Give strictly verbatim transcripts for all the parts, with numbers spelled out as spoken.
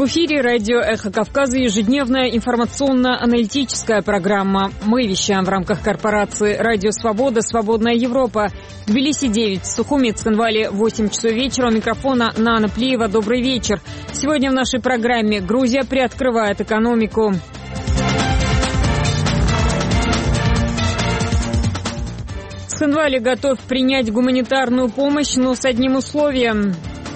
эфире радио «Эхо Кавказа» ежедневная информационно-аналитическая программа. Мы вещаем в рамках корпорации «Радио Свобода», «Свободная Европа». В Тбилиси девять, в Сухуми, Цхинвале восемь часов вечера. У микрофона Нана Плиева. Добрый вечер. Сегодня в нашей программе Грузия приоткрывает экономику. Цхинвале готов принять гуманитарную помощь, но с одним условием.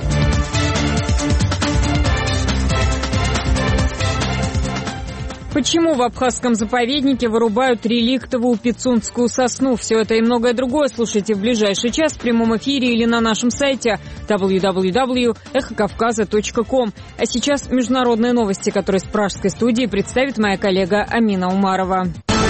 Почему в абхазском заповеднике вырубают реликтовую пицунскую сосну? Все это и многое другое слушайте в ближайший час в прямом эфире или на нашем сайте дабл ю дабл ю дабл ю точка эхо кавказа точка ком. А сейчас международные новости, которые с пражской студии представит моя коллега Амина Умарова.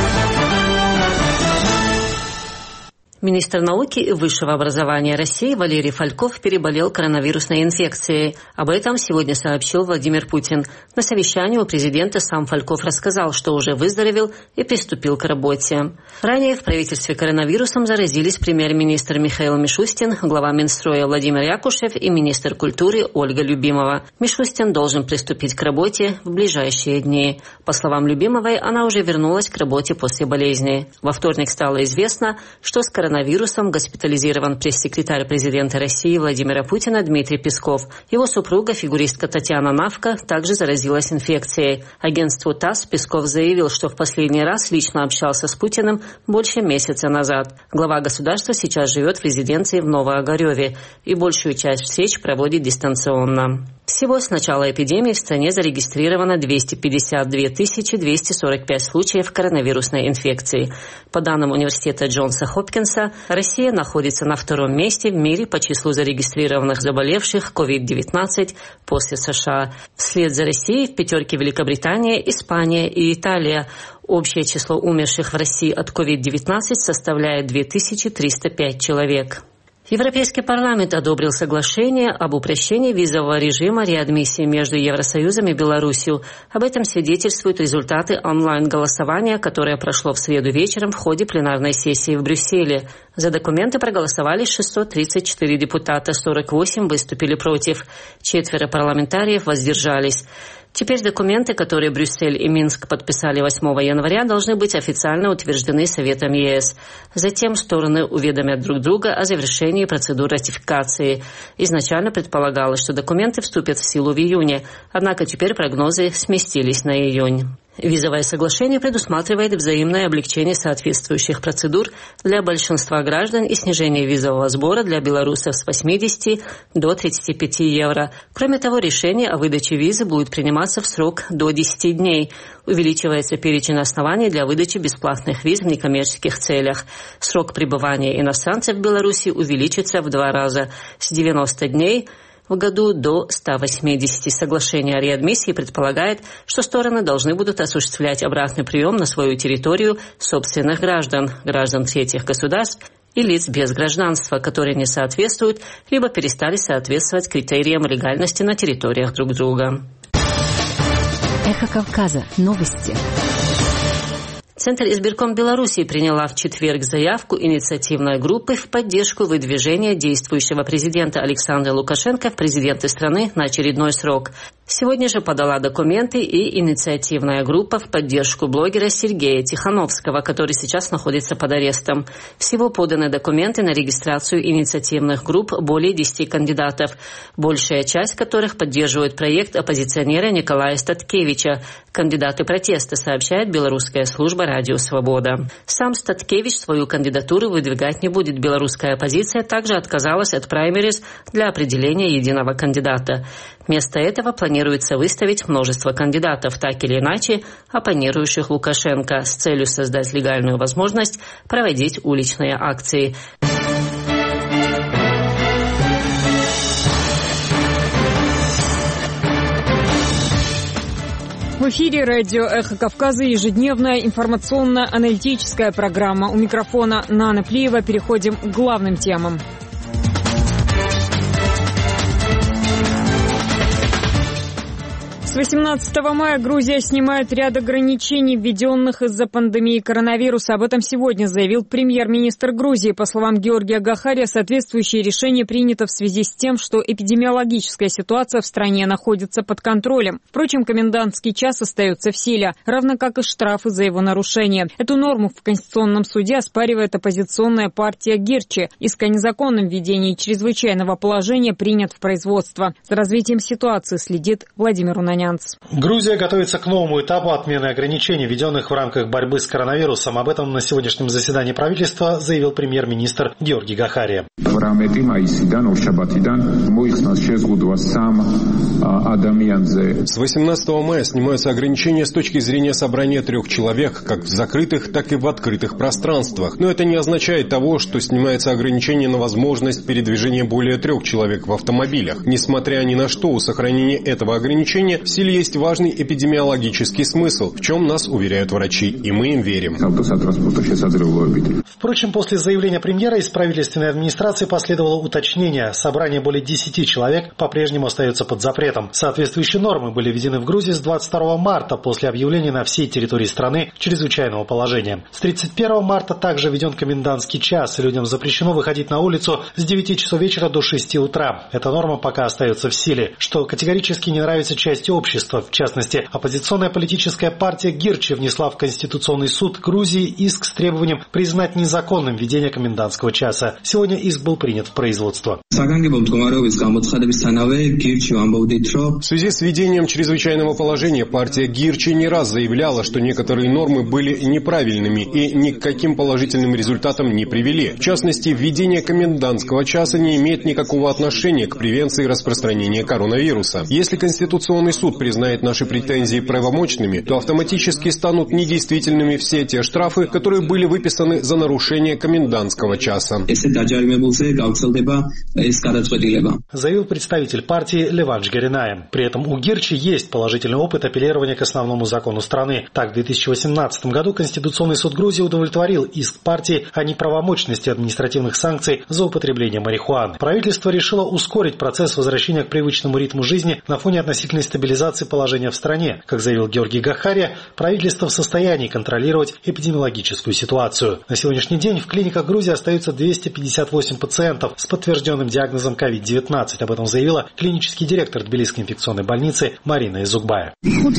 Министр науки и высшего образования России Валерий Фальков переболел коронавирусной инфекцией. Об этом сегодня сообщил Владимир Путин. На совещании у президента сам Фальков рассказал, что уже выздоровел и приступил к работе. Ранее в правительстве коронавирусом заразились премьер-министр Михаил Мишустин, глава Минстроя Владимир Якушев и министр культуры Ольга Любимова. Мишустин должен приступить к работе в ближайшие дни. По словам Любимовой, она уже вернулась к работе после болезни. Во вторник стало известно, что с коронавирусом Коронавирусом госпитализирован пресс-секретарь президента России Владимира Путина Дмитрий Песков. Его супруга, фигуристка Татьяна Навка, также заразилась инфекцией. Агентству ТАСС Песков заявил, что в последний раз лично общался с Путиным больше месяца назад. Глава государства сейчас живет в резиденции в Новоогареве и большую часть встреч проводит дистанционно. Всего с начала эпидемии в стране зарегистрировано двести пятьдесят две тысячи двести сорок пять случаев коронавирусной инфекции. По данным университета Джонса Хопкинса, Россия находится на втором месте в мире по числу зарегистрированных заболевших ковид девятнадцать после США. Вслед за Россией в пятерке Великобритания, Испания и Италия. Общее число умерших в России от ковид девятнадцать составляет две тысячи триста пять человек. Европейский парламент одобрил соглашение об упрощении визового режима реадмиссии между Евросоюзом и Беларусью. Об этом свидетельствуют результаты онлайн-голосования, которое прошло в среду вечером в ходе пленарной сессии в Брюсселе. За документы проголосовали шестьсот тридцать четыре депутата, сорок восемь выступили против. Четверо парламентариев воздержались. Теперь документы, которые Брюссель и Минск подписали восьмого января, должны быть официально утверждены Советом ЕС. Затем стороны уведомят друг друга о завершении процедур ратификации. Изначально предполагалось, что документы вступят в силу в июне, однако теперь прогнозы сместились на июнь. Визовое соглашение предусматривает взаимное облегчение соответствующих процедур для большинства граждан и снижение визового сбора для белорусов с восьмидесяти до тридцати пяти евро. Кроме того, решение о выдаче визы будет приниматься в срок до десяти дней. Увеличивается перечень оснований для выдачи бесплатных виз в некоммерческих целях. Срок пребывания иностранцев в Беларуси увеличится в два раза с девяноста дней в году до ста восьмидесяти. Соглашение о реадмиссии предполагает, что стороны должны будут осуществлять обратный прием на свою территорию собственных граждан, граждан третьих государств и лиц без гражданства, которые не соответствуют либо перестали соответствовать критериям легальности на территориях друг друга. Эхо Кавказа. Новости. Центр избирком Беларуси приняла в четверг заявку инициативной группы в поддержку выдвижения действующего президента Александра Лукашенко в президенты страны на очередной срок. Сегодня же подала документы и инициативная группа в поддержку блогера Сергея Тихановского, который сейчас находится под арестом. Всего поданы документы на регистрацию инициативных групп более десяти кандидатов, большая часть которых поддерживает проект оппозиционера Николая Статкевича. Кандидаты протеста, сообщает белорусская служба «Радио Свобода». Сам Статкевич свою кандидатуру выдвигать не будет. Белорусская оппозиция также отказалась от праймериз для определения единого кандидата. Вместо этого планируется выставить множество кандидатов, так или иначе оппонирующих Лукашенко, с целью создать легальную возможность проводить уличные акции. В эфире радио «Эхо Кавказа» ежедневная информационно-аналитическая программа. У микрофона Нана Плиева. Переходим к главным темам. С восемнадцатого мая Грузия снимает ряд ограничений, введенных из-за пандемии коронавируса. Об этом сегодня заявил премьер-министр Грузии. По словам Георгия Гахария, соответствующее решение принято в связи с тем, что эпидемиологическая ситуация в стране находится под контролем. Впрочем, комендантский час остается в силе, равно как и штрафы за его нарушение. Эту норму в Конституционном суде оспаривает оппозиционная партия Гирчи. Иск о незаконном введении чрезвычайного положения принят в производство. За развитием ситуации следит Владимир Унанянц. Грузия готовится к новому этапу отмены ограничений, введенных в рамках борьбы с коронавирусом. Об этом на сегодняшнем заседании правительства заявил премьер-министр Георгий Гахария. С восемнадцатого мая снимаются ограничения с точки зрения собрания трех человек, как в закрытых, так и в открытых пространствах. Но это не означает того, что снимается ограничение на возможность передвижения более трех человек в автомобилях. Несмотря ни на что, у сохранения этого ограничения в силе есть важный эпидемиологический смысл, в чем нас уверяют врачи, и мы им верим. Впрочем, после заявления премьера из правительственной администрации последовало уточнение. Собрание более десяти человек по-прежнему остается под запретом. Соответствующие нормы были введены в Грузии с двадцать второго марта после объявления на всей территории страны чрезвычайного положения. С тридцать первого марта также введен комендантский час, и людям запрещено выходить на улицу с девяти часов вечера до шести утра. Эта норма пока остается в силе, что категорически не нравится части общества. В частности, оппозиционная политическая партия Гирчи внесла в Конституционный суд Грузии иск с требованием признать незаконным введение комендантского часа. Сегодня иск был принят в производство. В связи с введением чрезвычайного положения партия Гирчи не раз заявляла, что некоторые нормы были неправильными и ни к каким положительным результатам не привели. В частности, введение комендантского часа не имеет никакого отношения к превенции распространения коронавируса. Если Конституционный суд признает наши претензии правомочными, то автоматически станут недействительными все те штрафы, которые были выписаны за нарушение комендантского часа. Заявил представитель партии Леванш Гериная. При этом у Гирчи есть положительный опыт апеллирования к основному закону страны. Так, в две тысячи восемнадцатом году Конституционный суд Грузии удовлетворил иск партии о неправомочности административных санкций за употребление марихуаны. Правительство решило ускорить процесс возвращения к привычному ритму жизни на фоне относительной стабилизации положения в стране. Как заявил Георгий Гахария, правительство в состоянии контролировать эпидемиологическую ситуацию. На сегодняшний день в клиниках Грузии остаются двести пятьдесят восемь пациентов с подтвержденным диагнозом ковид девятнадцать. Об этом заявила клинический директор Тбилисской инфекционной больницы Марина Изугбая.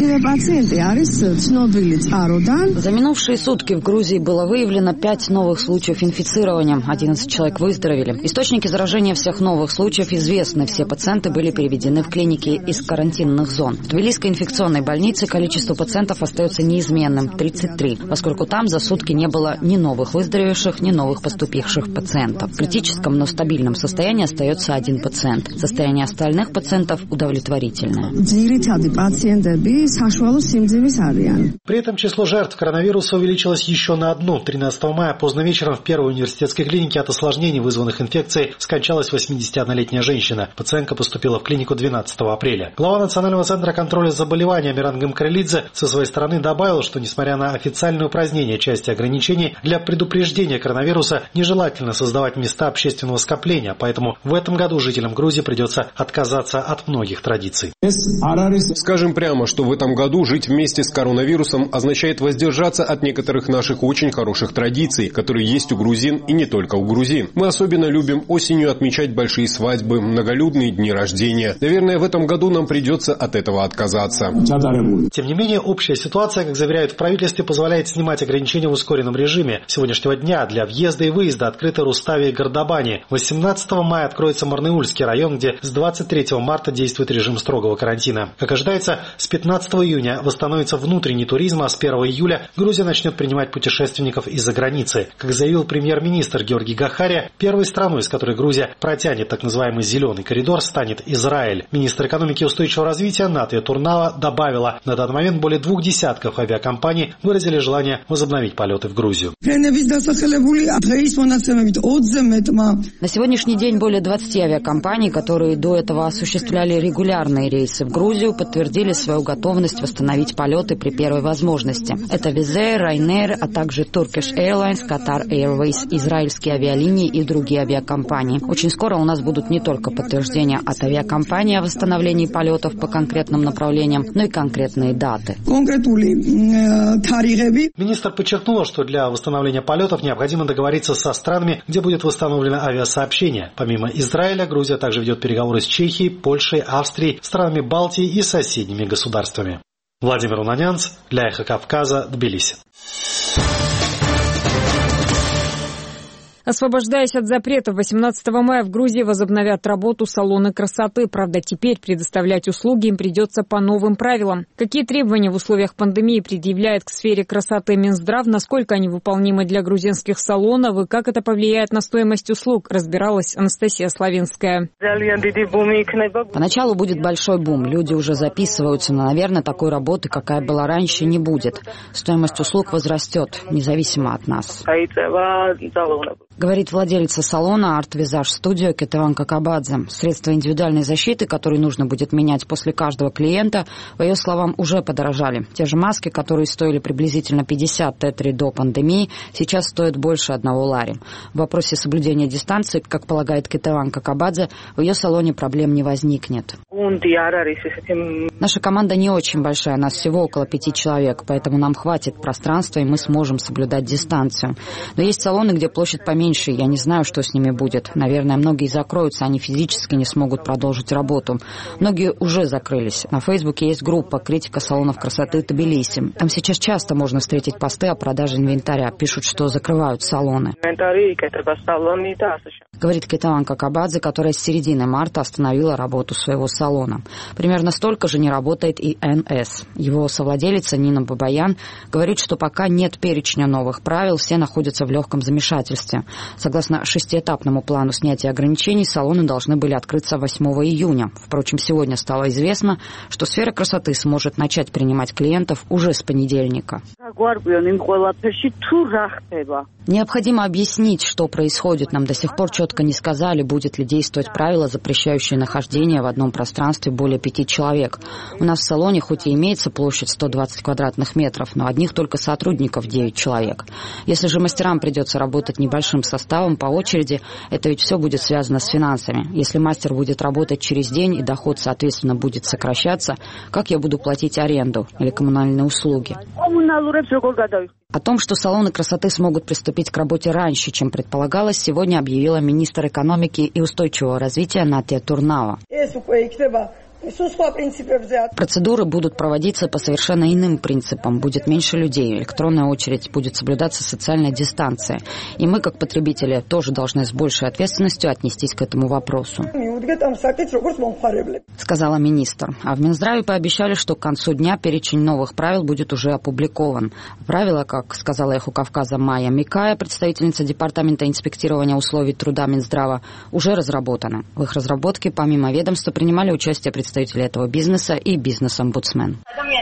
За минувшие сутки в Грузии было выявлено пять новых случаев инфицирования. одиннадцать человек выздоровели. Источники заражения всех новых случаев известны. Все пациенты были переведены в клиники из карантинных зон. В Тбилисской инфекционной больнице количество пациентов остается неизменным – тридцать три, поскольку там за сутки не было ни новых выздоровевших, ни новых поступивших пациентов. В критическом, но стабильном состоянии остается один пациент. Состояние остальных пациентов удовлетворительное. При этом число жертв коронавируса увеличилось еще на одну. тринадцатого мая поздно вечером в первой университетской клинике от осложнений, вызванных инфекцией, скончалась восьмидесятиоднолетняя женщина. Пациентка поступила в клинику двенадцатого апреля. Глава Национального центра контроля заболеваний Амиран Гамкарелидзе со своей стороны добавил, что несмотря на официальное упразднение части ограничений, для предупреждения коронавируса нежелательно создавать места общественного скопления, поэтому в этом году жителям Грузии придется отказаться от многих традиций. Скажем прямо, что в этом году жить вместе с коронавирусом означает воздержаться от некоторых наших очень хороших традиций, которые есть у грузин и не только у грузин. Мы особенно любим осенью отмечать большие свадьбы, многолюдные дни рождения. Наверное, в этом году нам придется от этого отказаться. Тем не менее, общая ситуация, как заверяют в правительстве, позволяет снимать ограничения в ускоренном режиме. С сегодняшнего дня для въезда и выезда открыты Рустави и Гардабани. восемнадцатого мая откроется Марныульский район, где с двадцать третьего марта действует режим строгого карантина. Как ожидается, с пятнадцатого июня восстановится внутренний туризм, а с первого июля Грузия начнет принимать путешественников из-за границы. Как заявил премьер-министр Георгий Гахария, первой страной, с которой Грузия протянет так называемый «зеленый коридор», станет Израиль. Министр экономики и устойчивого развития Наталья Турнава добавила, на данный момент более двух десятков авиакомпаний выразили желание возобновить полеты в Грузию. На сегодняшний день более двадцати авиакомпаний, которые до этого осуществляли регулярные рейсы в Грузию, подтвердили свою готовность восстановить полеты при первой возможности. Это Wizz Air, Ryanair, а также Turkish Airlines, Qatar Airways, израильские авиалинии и другие авиакомпании. Очень скоро у нас будут не только подтверждения от авиакомпаний о восстановлении полетов по конкретным конкретным направлениям, но и конкретные даты. Министр подчеркнула, что для восстановления полетов необходимо договориться со странами, где будет восстановлено авиасообщение. Помимо Израиля, Грузия также ведет переговоры с Чехией, Польшей, Австрией, странами Балтии и соседними государствами. Владимир Унанянц для Эхо Кавказа, Тбилиси. Освобождаясь от запрета, восемнадцатого мая в Грузии возобновят работу салоны красоты. Правда, теперь предоставлять услуги им придется по новым правилам. Какие требования в условиях пандемии предъявляет к сфере красоты Минздрав, насколько они выполнимы для грузинских салонов и как это повлияет на стоимость услуг, разбиралась Анастасия Славинская. Поначалу будет большой бум. Люди уже записываются, но, наверное, такой работы, какая была раньше, не будет. Стоимость услуг возрастет, независимо от нас. Говорит владелица салона Art Visage Studio Кетеван Какабадзе. Средства индивидуальной защиты, которые нужно будет менять после каждого клиента, по ее словам, уже подорожали. Те же маски, которые стоили приблизительно пятьдесят тетри до пандемии, сейчас стоят больше одного лари. В вопросе соблюдения дистанции, как полагает Кетеван Какабадзе, в ее салоне проблем не возникнет. Наша команда не очень большая, нас всего около пяти человек, поэтому нам хватит пространства, и мы сможем соблюдать дистанцию. Но есть салоны, где площадь поменьше. Я не знаю, что с ними будет. Наверное, многие закроются, они физически не смогут продолжить работу. Многие уже закрылись. На Фейсбуке есть группа «Критика салонов красоты Тбилиси». Там сейчас часто можно встретить посты о продаже инвентаря. Пишут, что закрывают салоны. Говорит Кетеван Какабадзе, которая с середины марта остановила работу своего салона. Примерно столько же не работает и эн эс. Его совладелица Нина Бабаян говорит, что пока нет перечня новых правил, все находятся в легком замешательстве. Согласно шестиэтапному плану снятия ограничений, салоны должны были открыться восьмого июня. Впрочем, сегодня стало известно, что сфера красоты сможет начать принимать клиентов уже с понедельника. Необходимо объяснить, что происходит. Нам до сих пор четко не сказали, будет ли действовать правило, запрещающее нахождение в одном пространстве более пяти человек. У нас в салоне хоть и имеется площадь сто двадцать квадратных метров, но одних только сотрудников девять человек. Если же мастерам придется работать небольшим составом по очереди, это ведь все будет связано с финансами. Если мастер будет работать через день и доход, соответственно, будет сокращаться, как я буду платить аренду или коммунальные услуги? О том, что салоны красоты смогут приступить к работе раньше, чем предполагалось, сегодня объявила министр экономики и устойчивого развития Натия Турнава. Процедуры будут проводиться по совершенно иным принципам. Будет меньше людей, электронная очередь, будет соблюдаться социальная дистанция. И мы, как потребители, тоже должны с большей ответственностью отнестись к этому вопросу, сказала министр. А в Минздраве пообещали, что к концу дня перечень новых правил будет уже опубликован. Правила, как сказала Эхо Кавказа Майя Микая, представительница департамента инспектирования условий труда Минздрава, уже разработаны. В их разработке помимо ведомства принимали участие представители представители этого бизнеса и бизнес-омбудсмен.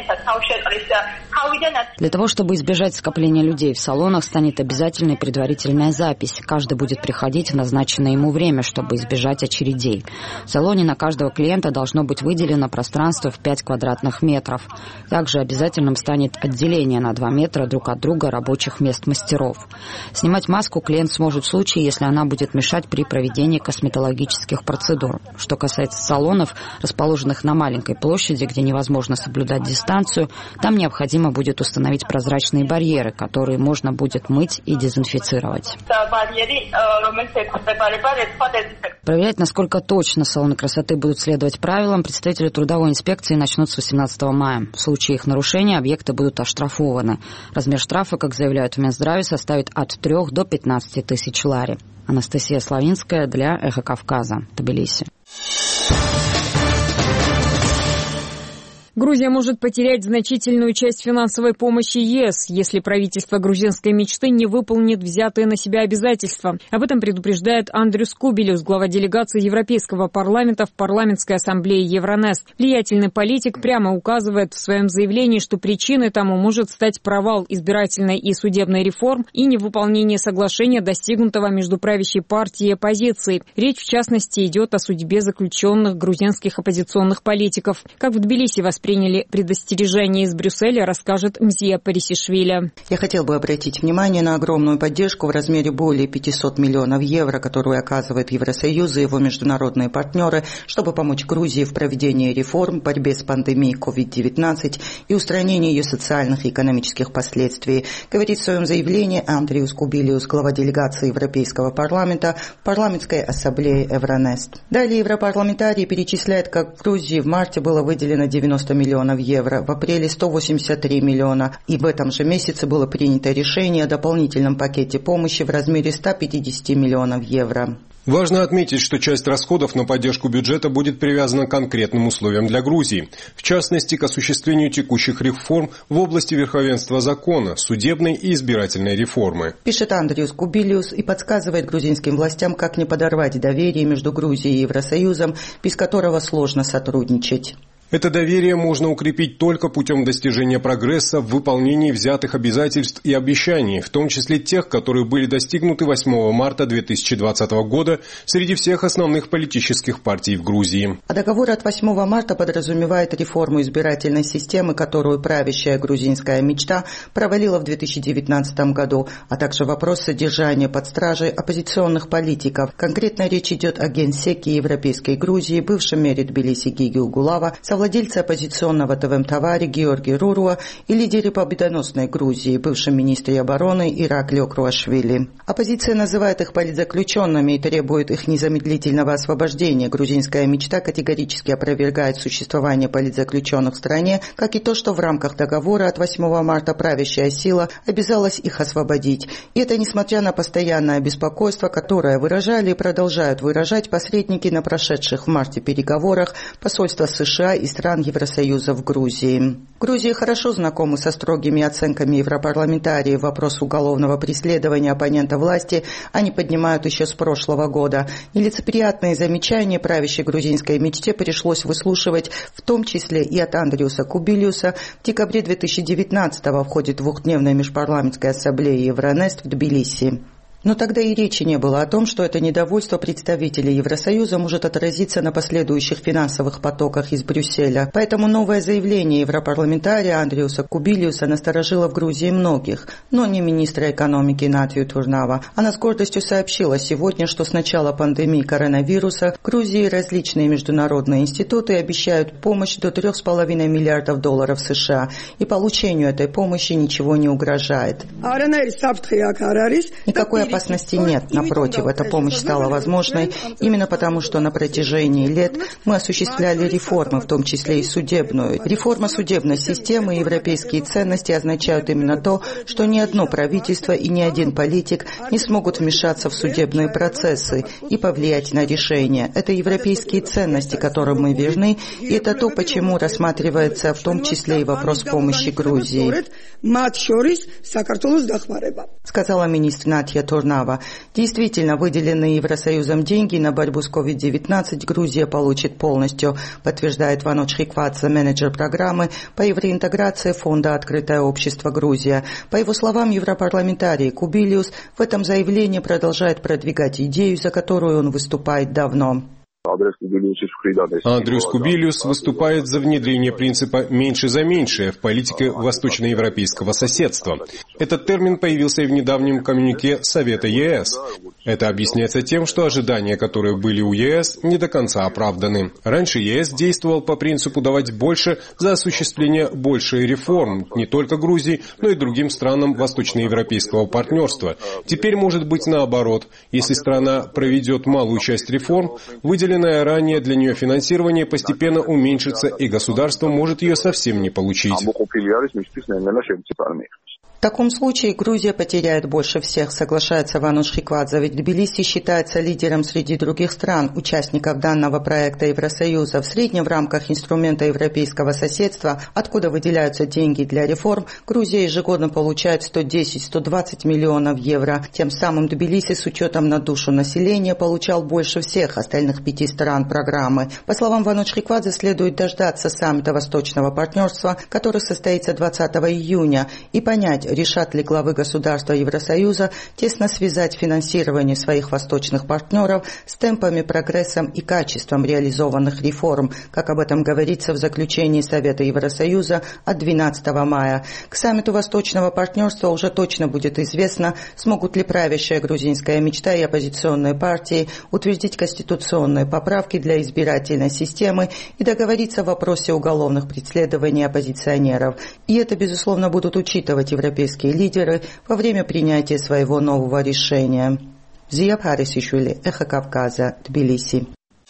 Для того, чтобы избежать скопления людей в салонах, станет обязательной предварительная запись. Каждый будет приходить в назначенное ему время, чтобы избежать очередей. В салоне на каждого клиента должно быть выделено пространство в пять квадратных метров. Также обязательным станет отделение на два метра друг от друга рабочих мест мастеров. Снимать маску клиент сможет в случае, если она будет мешать при проведении косметологических процедур. Что касается салонов, расположенных на маленькой площади, где невозможно соблюдать дистанцию, там необходимо будет установить прозрачные барьеры, которые можно будет мыть и дезинфицировать. Проверять, насколько точно салоны красоты будут следовать правилам, представители трудовой инспекции начнут с восемнадцатого мая. В случае их нарушения объекты будут оштрафованы. Размер штрафа, как заявляют в Минздраве, составит от трёх до пятнадцати тысяч лари. Анастасия Славинская для Эхо Кавказа, Тбилиси. Грузия может потерять значительную часть финансовой помощи ЕС, если правительство грузинской мечты не выполнит взятые на себя обязательства. Об этом предупреждает Андрюс Кубелюс, глава делегации Европейского парламента в парламентской ассамблее Евронест. Влиятельный политик прямо указывает в своем заявлении, что причиной тому может стать провал избирательной и судебной реформ и невыполнение соглашения, достигнутого между правящей партией и оппозицией. Речь, в частности, идет о судьбе заключенных грузинских оппозиционных политиков. Как в Тбилиси восприняли приняли предостережение из Брюсселя, расскажет Мзия Парисишвили. Я хотел бы обратить внимание на огромную поддержку в размере более пятисот миллионов евро, которую оказывает Евросоюз и его международные партнеры, чтобы помочь Грузии в проведении реформ, борьбе с пандемией ковид девятнадцать и устранении ее социальных и экономических последствий, говорит в своем заявлении Андриус Кубилиус, глава делегации Европейского парламента в парламентской ассамблее Евронест. Далее европарламентарий перечисляет, как в Грузии в марте было выделено девяносто миллионов евро, в апреле сто восемьдесят три миллиона, и в этом же месяце было принято решение о дополнительном пакете помощи в размере ста пятидесяти миллионов евро. Важно отметить, что часть расходов на поддержку бюджета будет привязана к конкретным условиям для Грузии, в частности, к осуществлению текущих реформ в области верховенства закона, судебной и избирательной реформы. Пишет Андриус Кубилиус и подсказывает грузинским властям, как не подорвать доверие между Грузией и Евросоюзом, без которого сложно сотрудничать. Это доверие можно укрепить только путем достижения прогресса в выполнении взятых обязательств и обещаний, в том числе тех, которые были достигнуты восьмого марта две тысячи двадцатого года среди всех основных политических партий в Грузии. А договор от восьмого марта подразумевает реформу избирательной системы, которую правящая грузинская мечта провалила в две тысячи девятнадцатом году, а также вопрос содержания под стражей оппозиционных политиков. Конкретно речь идет о генсеке Европейской Грузии, бывшем мэре Тбилиси Гиги Угулава, владельце оппозиционного ТВМ-Тавари Георгий Руруа и лидере победоносной Грузии, бывшем министре обороны Ираклио Круашвили. Оппозиция называет их политзаключенными и требует их незамедлительного освобождения. Грузинская мечта категорически опровергает существование политзаключенных в стране, как и то, что в рамках договора от восьмого марта правящая сила обязалась их освободить. И это несмотря на постоянное беспокойство, которое выражали и продолжают выражать посредники на прошедших в марте переговорах посольства США и стран Евросоюза в Грузии. В Грузии хорошо знакомы со строгими оценками европарламентариев. Вопрос уголовного преследования оппонента власти они поднимают еще с прошлого года. Нелицеприятные замечания правящей грузинской мечте пришлось выслушивать, в том числе и от Андриуса Кубилиуса, в декабре две тысячи девятнадцатого в ходе двухдневной межпарламентской ассамблеи Евронест в Тбилиси. Но тогда и речи не было о том, что это недовольство представителей Евросоюза может отразиться на последующих финансовых потоках из Брюсселя. Поэтому новое заявление европарламентария Андриуса Кубилиуса насторожило в Грузии многих, но не министра экономики Натью Турнава. Она с гордостью сообщила сегодня, что с начала пандемии коронавируса в Грузии различные международные институты обещают помощь до трех с половиной миллиардов долларов США, и получению этой помощи ничего не угрожает. Никакой опасности нет. Напротив, эта помощь стала возможной именно потому, что на протяжении лет мы осуществляли реформы, в том числе и судебную. Реформа судебной системы и европейские ценности означают именно то, что ни одно правительство и ни один политик не смогут вмешаться в судебные процессы и повлиять на решения. Это европейские ценности, которым мы верны, и это то, почему рассматривается в том числе и вопрос помощи Грузии, сказала министр Натья Турнава. Действительно, выделенные Евросоюзом деньги на борьбу с ковид девятнадцать Грузия получит полностью, подтверждает Ваноч Хиквадзе, менеджер программы по евроинтеграции фонда «Открытое общество Грузия». По его словам, европарламентарий Кубилиус в этом заявлении продолжает продвигать идею, за которую он выступает давно. Андриус Кубилиус выступает за внедрение принципа «меньше за меньшее» в политике восточноевропейского соседства. Этот термин появился и в недавнем коммюнике Совета ЕС. Это объясняется тем, что ожидания, которые были у ЕС, не до конца оправданы. Раньше ЕС действовал по принципу давать больше за осуществление большей реформ, не только Грузии, но и другим странам восточноевропейского партнерства. Теперь может быть наоборот. Если страна проведет малую часть реформ, выделенная ранее для нее финансирование постепенно уменьшится, и государство может ее совсем не получить. В таком случае Грузия потеряет больше всех, соглашается Ваноч Хиквадзе, ведь Тбилиси считается лидером среди других стран, участников данного проекта Евросоюза. В среднем в рамках инструмента европейского соседства, откуда выделяются деньги для реформ, Грузия ежегодно получает сто десять - сто двадцать миллионов евро. Тем самым Тбилиси с учетом на душу населения получал больше всех остальных пяти стран программы. По словам Ваноч Хиквадзе, следует дождаться саммита Восточного партнерства, который состоится двадцатого июня, и понять, решат ли главы государства Евросоюза тесно связать финансирование своих восточных партнеров с темпами, прогрессом и качеством реализованных реформ, как об этом говорится в заключении Совета Евросоюза от двенадцатого мая. К саммиту Восточного партнерства уже точно будет известно, смогут ли правящая грузинская мечта и оппозиционные партии утвердить конституционные поправки для избирательной системы и договориться в вопросе уголовных преследований оппозиционеров. И это, безусловно, будут учитывать европейские лидеры во время принятия своего нового решения. Зия Парисишвили, Эхо Кавказа, Тбилиси.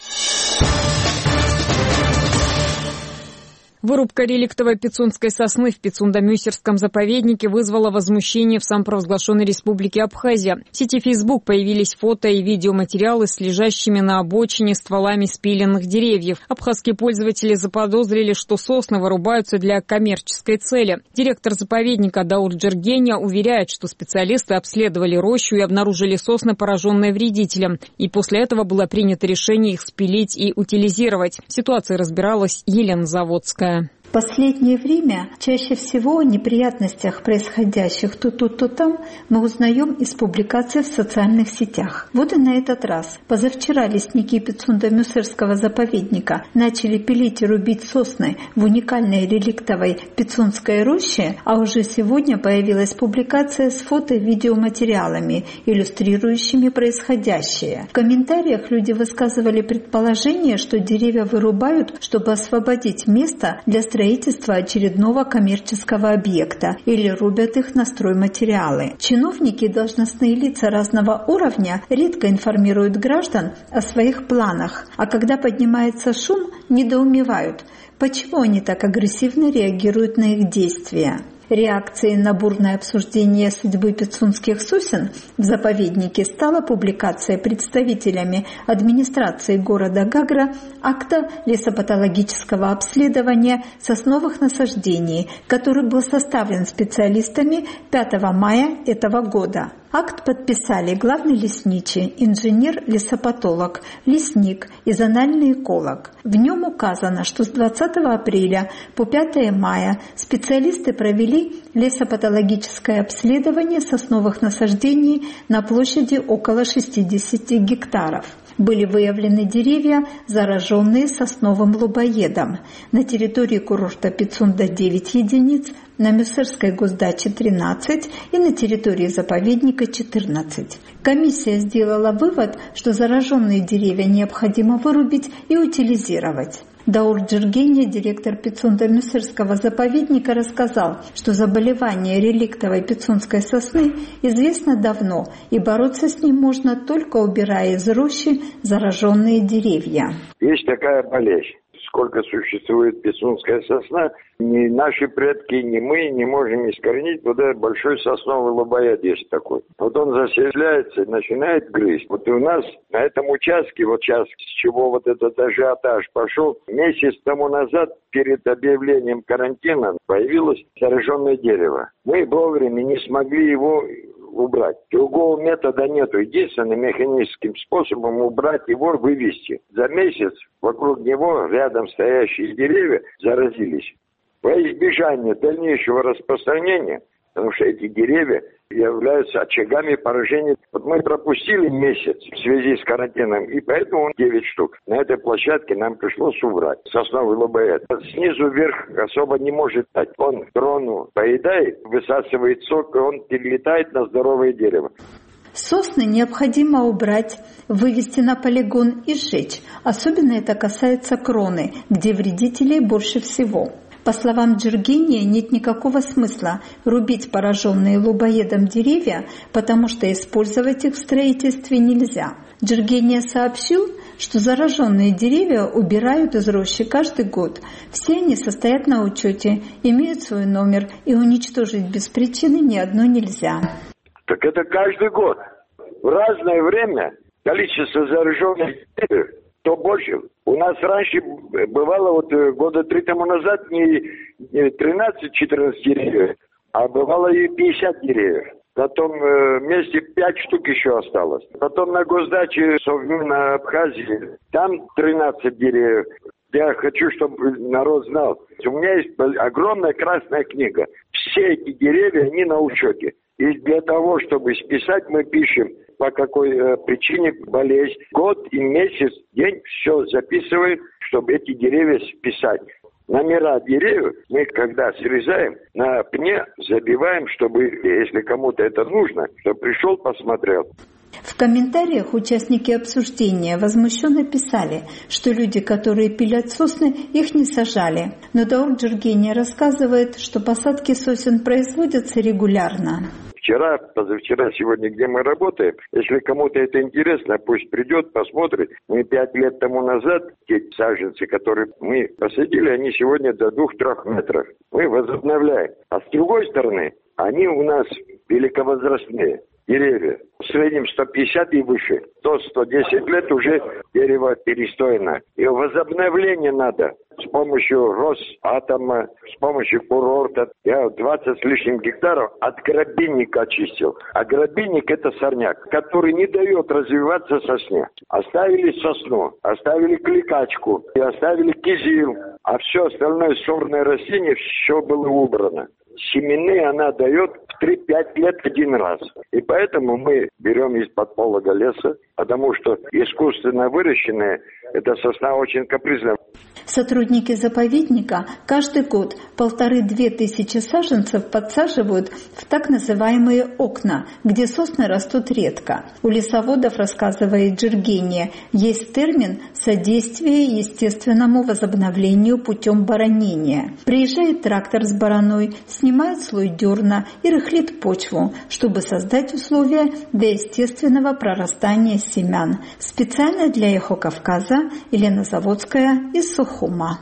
Вырубка реликтовой пицунской сосны в Пицунда-Мюсерском заповеднике вызвала возмущение в самопровозглашенной республике Абхазия. В сети Facebook появились фото и видеоматериалы с лежащими на обочине стволами спиленных деревьев. Абхазские пользователи заподозрили, что сосны вырубаются для коммерческой цели. Директор заповедника Даур Джергения уверяет, что специалисты обследовали рощу и обнаружили сосны, пораженные вредителем. И после этого было принято решение их спилить и утилизировать. В ситуации разбиралась Елена Заводская. В последнее время чаще всего о неприятностях, происходящих то тут, то там, мы узнаем из публикаций в социальных сетях. Вот и на этот раз. Позавчера лесники Пицунда-Мюсерского заповедника начали пилить и рубить сосны в уникальной реликтовой Пицунской роще, а уже сегодня появилась публикация с фото и видеоматериалами, иллюстрирующими происходящее. В комментариях люди высказывали предположение, что деревья вырубают, чтобы освободить место для строительства строительства очередного коммерческого объекта или рубят их на стройматериалы. Чиновники и должностные лица разного уровня редко информируют граждан о своих планах, а когда поднимается шум, недоумевают, почему они так агрессивно реагируют на их действия. Реакцией на бурное обсуждение судьбы пицунских сосен в заповеднике стала публикация представителями администрации города Гагра акта лесопатологического обследования сосновых насаждений, который был составлен специалистами пятого мая этого года. Акт подписали главный лесничий, инженер-лесопатолог, лесник и зональный эколог. В нем указано, что с двадцатого апреля по пятое мая специалисты провели лесопатологическое обследование сосновых насаждений на площади около шестидесяти гектаров. Были выявлены деревья, зараженные сосновым лубоедом. На территории курорта Пицунда девять единиц, на Мюсерской госдаче тринадцать и на территории заповедника четырнадцать. Комиссия сделала вывод, что зараженные деревья необходимо вырубить и утилизировать. Даур Джергения, директор Пицунда-Мюсерского заповедника, рассказал, что заболевание реликтовой пицунской сосны известно давно, и бороться с ним можно только убирая из рощи зараженные деревья. Есть такая болезнь. Сколько существует пицунская сосна, ни наши предки, ни мы не можем искоренить. Туда большой сосновый лобоед есть такой. Вот он заселяется и начинает грызть. Вот и у нас на этом участке, вот сейчас, с чего вот этот ажиотаж пошел, месяц тому назад, перед объявлением карантина, появилось зараженное дерево. Мы вовремя не смогли его убрать. Другого метода нету. Единственным механическим способом убрать его, вывести. За месяц вокруг него рядом стоящие деревья заразились. Во избежание дальнейшего распространения, потому что эти деревья являются очагами поражения. Вот мы пропустили месяц в связи с карантином, и поэтому девять штук. На этой площадке нам пришлось убрать сосновый лобоед. Снизу вверх особо не может дать. Он крону поедает, высасывает сок, и он перелетает на здоровое дерево. Сосны необходимо убрать, вывести на полигон и сжечь. Особенно это касается кроны, где вредителей больше всего. По словам Джергения, нет никакого смысла рубить пораженные лубоедом деревья, потому что использовать их в строительстве нельзя. Джергения сообщил, что зараженные деревья убирают из рощи каждый год. Все они состоят на учете, имеют свой номер, и уничтожить без причины ни одно нельзя. Так это каждый год. В разное время количество зараженных деревьев то больше. У нас раньше бывало вот года три тому назад не тринадцать-четырнадцать деревьев, а бывало и пятьдесят деревьев. На том месте пять штук еще осталось. Потом на госдаче Совмина Абхазии, там тринадцать деревьев. Я хочу, чтобы народ знал. У меня есть огромная красная книга. Все эти деревья, они на учете. И для того, чтобы списать, мы пишем, по какой э, причине болезнь. Год и месяц, день, все записываем, чтобы эти деревья списать. Номера деревьев мы, когда срезаем, на пне забиваем, чтобы, если кому-то это нужно, чтобы пришел, посмотрел. В комментариях участники обсуждения возмущенно писали, что люди, которые пилят сосны, их не сажали. Но Даур Джургения рассказывает, что посадки сосен производятся регулярно. Вчера, позавчера, сегодня, где мы работаем, если кому-то это интересно, пусть придет, посмотрит. Мы пять лет тому назад, те саженцы, которые мы посадили, они сегодня до двух-трех метров. Мы возобновляем. А с другой стороны, они у нас великовозрастные деревья. В среднем сто пятьдесят и выше. сто-сто десять лет уже дерево перестоено. И возобновление надо. С помощью Росатома, с помощью курорта. Я двадцать с лишним гектаров от грабинника очистил. А грабинник — это сорняк, который не дает развиваться сосне. Оставили сосну, оставили кликачку, и оставили кизил. А все остальное сорное растение, все было убрано. Семенные она дает в три-пять лет один раз. И поэтому мы берем из-под полога леса, потому что искусственно выращенная, эта сосна очень капризная. Сотрудники заповедника каждый год полторы-две тысячи саженцев подсаживают в так называемые окна, где сосны растут редко. У лесоводов, рассказывает Джургения, есть термин «содействие естественному возобновлению путем баранения». Приезжает трактор с бараной, снимает слой дерна и рыхлит почву, чтобы создать условия для естественного прорастания семян. Специально для Эхо Кавказа Елена Заводская из Сухума.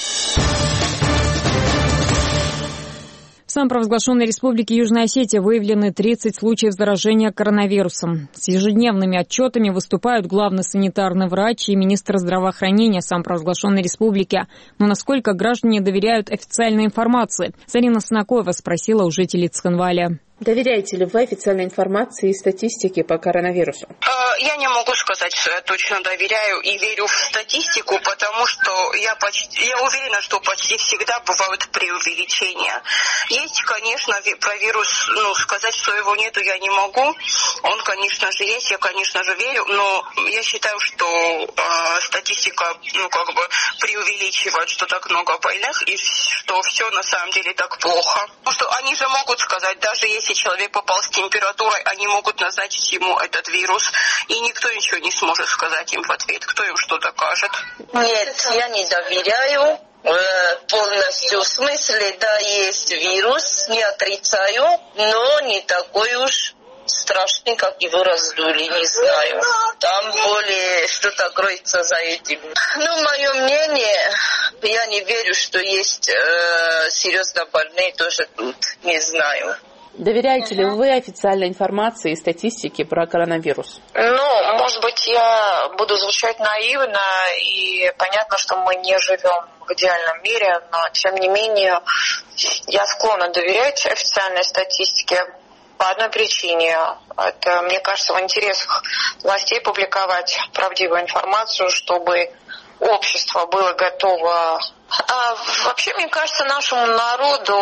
В самопровозглашенной республике Южная Осетия выявлены тридцать случаев заражения коронавирусом. С ежедневными отчетами выступают главный санитарный врач и министр здравоохранения самопровозглашенной республики. Но насколько граждане доверяют официальной информации? Зарина Снакоева спросила у жителей Цхинваля. Доверяете ли вы официальной информации и статистике по коронавирусу? Я не могу сказать, что я точно доверяю и верю в статистику, потому что я почти, я уверена, что почти всегда бывают преувеличения. Есть, конечно, про вирус, ну, сказать, что его нету, я не могу. Он, конечно же, есть, я, конечно же, верю, но я считаю, что э, статистика, ну, как бы преувеличивает, что так много больных, и что все на самом деле так плохо. Потому что они же могут сказать, даже если человек попал с температурой, они могут назначить ему этот вирус, и никто ничего не сможет сказать им в ответ. Кто им что докажет? Нет, я не доверяю полностью. В смысле, да, есть вирус, не отрицаю, но не такой уж страшный, как его раздули, не знаю. Там более что-то кроется за этим. Ну, мое мнение, я не верю, что есть э, серьезно больные тоже тут, не знаю. Доверяете ли вы официальной информации и статистике про коронавирус? Ну, может быть, я буду звучать наивно, и понятно, что мы не живем в идеальном мире, но, тем не менее, я склонна доверять официальной статистике по одной причине. Это, мне кажется, в интересах властей публиковать правдивую информацию, чтобы общество было готово. А вообще, мне кажется, нашему народу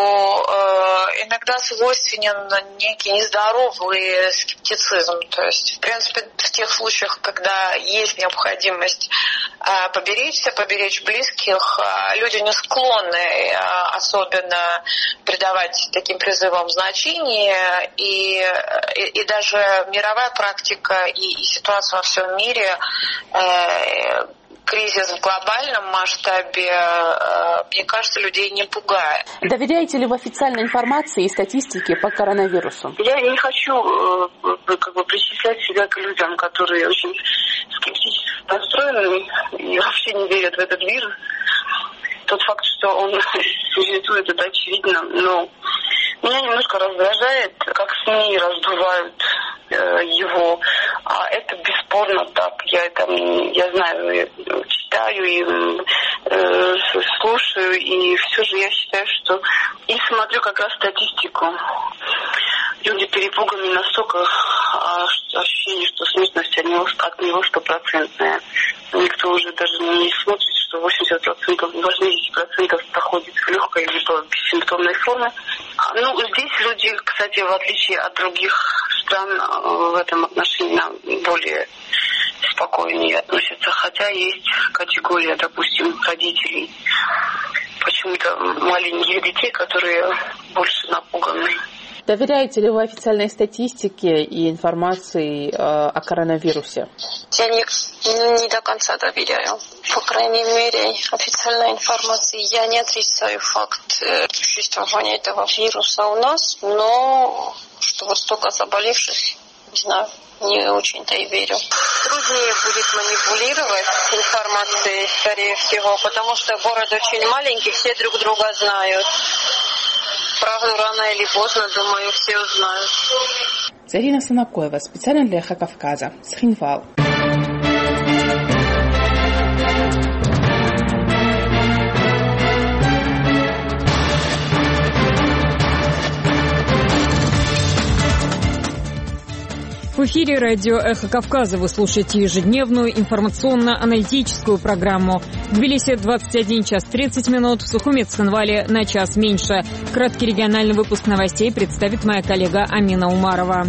э, иногда свойственен некий нездоровый скептицизм. То есть, в принципе, в тех случаях, когда есть необходимость э, поберечься, поберечь близких, э, люди не склонны э, особенно придавать таким призывам значение. И, и, и даже мировая практика и, и ситуация во всем мире, э, кризис в глобальном масштабе, мне кажется, людей не пугает. Доверяете ли вы официальной информации и статистике по коронавирусу? Я не хочу как бы причислять себя к людям, которые очень скептически настроены и вообще не верят в этот вирус. Тот факт, что он существует, это очевидно, но меня немножко раздражает, как СМИ раздувают э, его. А это бесспорно так. Я это, я знаю, я читаю и э, слушаю, и все же я считаю, что и смотрю как раз статистику. Люди перепуганы настолько, а, ощущение, что смертность от него, от него стопроцентная. Никто уже даже не смотрит, что восемьдесят процентов, восемьдесят процентов проходит в легкой либо бессимптомной форме. Ну, здесь люди, кстати, в отличие от других стран, в этом отношении более спокойнее относятся. Хотя есть категория, допустим, родителей, почему-то маленьких детей, которые больше напуганы. Доверяете ли вы официальной статистике и информации э, о коронавирусе? Я не, не до конца доверяю. По крайней мере, официальной информации я не отрицаю факт э, существования этого вируса у нас, но что вот столько заболевших, не знаю, не очень-то и верю. Труднее будет манипулировать информацией, скорее всего, потому что город очень маленький, все друг друга знают. Правду рано или поздно, думаю, все узнают. Зарина Санакоева, специально для Эхо Кавказа, Схинвал. В эфире радио «Эхо Кавказа» вы слушаете ежедневную информационно-аналитическую программу. В Тбилиси двадцать один час тридцать минут, в Сухуми Цхинвале на час меньше. Краткий региональный выпуск новостей представит моя коллега Амина Умарова.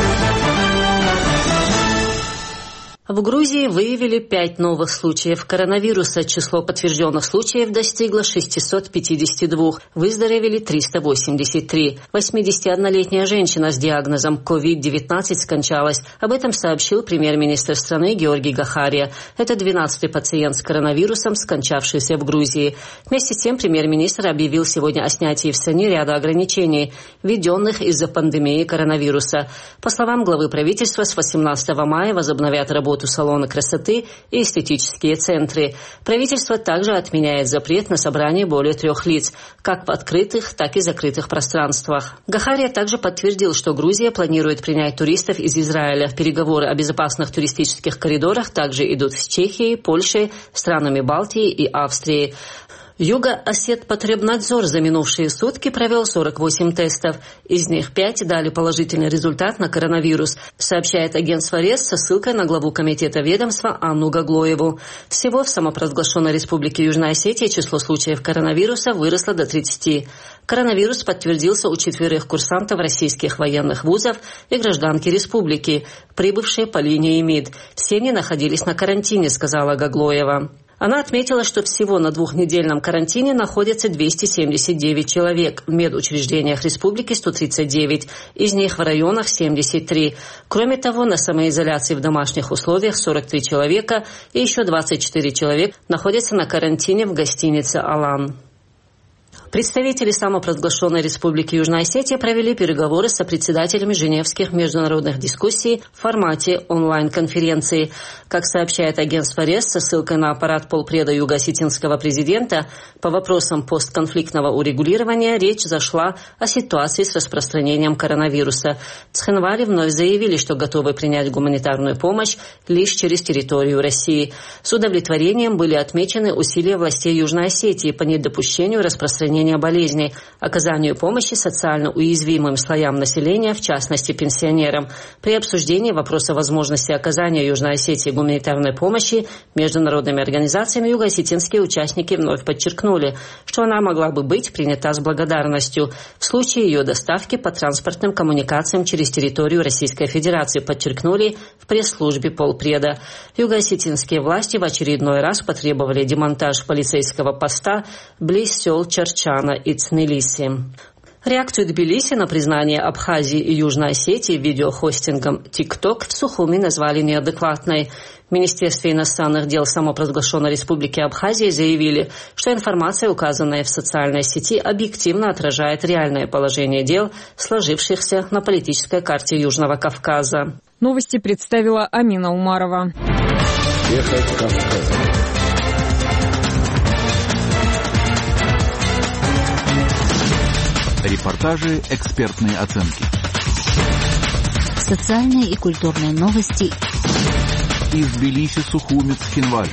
В Грузии выявили пять новых случаев коронавируса. Число подтвержденных случаев достигло шестьсот пятьдесят два. Выздоровели триста восемьдесят три. восьмидесятиоднолетняя женщина с диагнозом ковид девятнадцать скончалась. Об этом сообщил премьер-министр страны Георгий Гахария. Это двенадцатый пациент с коронавирусом, скончавшийся в Грузии. Вместе с тем премьер-министр объявил сегодня о снятии в стране ряда ограничений, введенных из-за пандемии коронавируса. По словам главы правительства, с восемнадцатого мая возобновят работу салоны красоты и эстетические центры. Правительство также отменяет запрет на собрание более трех лиц, как в открытых, так и закрытых пространствах. Гахария также подтвердил, что Грузия планирует принять туристов из Израиля. Переговоры о безопасных туристических коридорах также идут с Чехией, Польшей, странами Балтии и Австрии. Юго-Осет-Потребнадзор за минувшие сутки провел сорок восемь тестов. Из них пять дали положительный результат на коронавирус, сообщает агентство РЕС со ссылкой на главу комитета ведомства Анну Гаглоеву. Всего в самопровозглашенной республике Южная Осетия число случаев коронавируса выросло до тридцати. Коронавирус подтвердился у четверых курсантов российских военных вузов и гражданки республики, прибывшие по линии МИД. Все они находились на карантине, сказала Гаглоева. Она отметила, что всего на двухнедельном карантине находятся двести семьдесят девять человек, в медучреждениях республики сто тридцать девять, из них в районах семьдесят три. Кроме того, на самоизоляции в домашних условиях сорок три человека и еще двадцать четыре человека находятся на карантине в гостинице «Алан». Представители самопровозглашенной республики Южная Осетия провели переговоры с председателями женевских международных дискуссий в формате онлайн-конференции. Как сообщает агентство РЕС со ссылкой на аппарат полпреда юго-осетинского президента, по вопросам постконфликтного урегулирования речь зашла о ситуации с распространением коронавируса. Цхинвали вновь заявили, что готовы принять гуманитарную помощь лишь через территорию России. С удовлетворением были отмечены усилия властей Южной Осетии по недопущению распространения болезней, оказанию помощи социально уязвимым слоям населения, в частности пенсионерам. При обсуждении вопроса возможности оказания Южной Осетии гуманитарной помощи международными организациями юго-осетинские участники вновь подчеркнули, что она могла бы быть принята с благодарностью в случае ее доставки по транспортным коммуникациям через территорию Российской Федерации, подчеркнули в пресс-службе полпреда. Юго-осетинские власти в очередной раз потребовали демонтаж полицейского поста близ сел Чарчана и Цнелиси. Реакцию Тбилиси на признание Абхазии и Южной Осетии видеохостингом TikTok в Сухуми назвали неадекватной. В Министерстве иностранных дел самопровозглашенной республики Абхазии заявили, что информация, указанная в социальной сети, объективно отражает реальное положение дел, сложившихся на политической карте Южного Кавказа. Новости представила Амина Умарова. Эхо Кавказа. Репортажи, экспертные оценки. Социальные и культурные новости. Из Тбилиси, Сухуми, Цхинвали.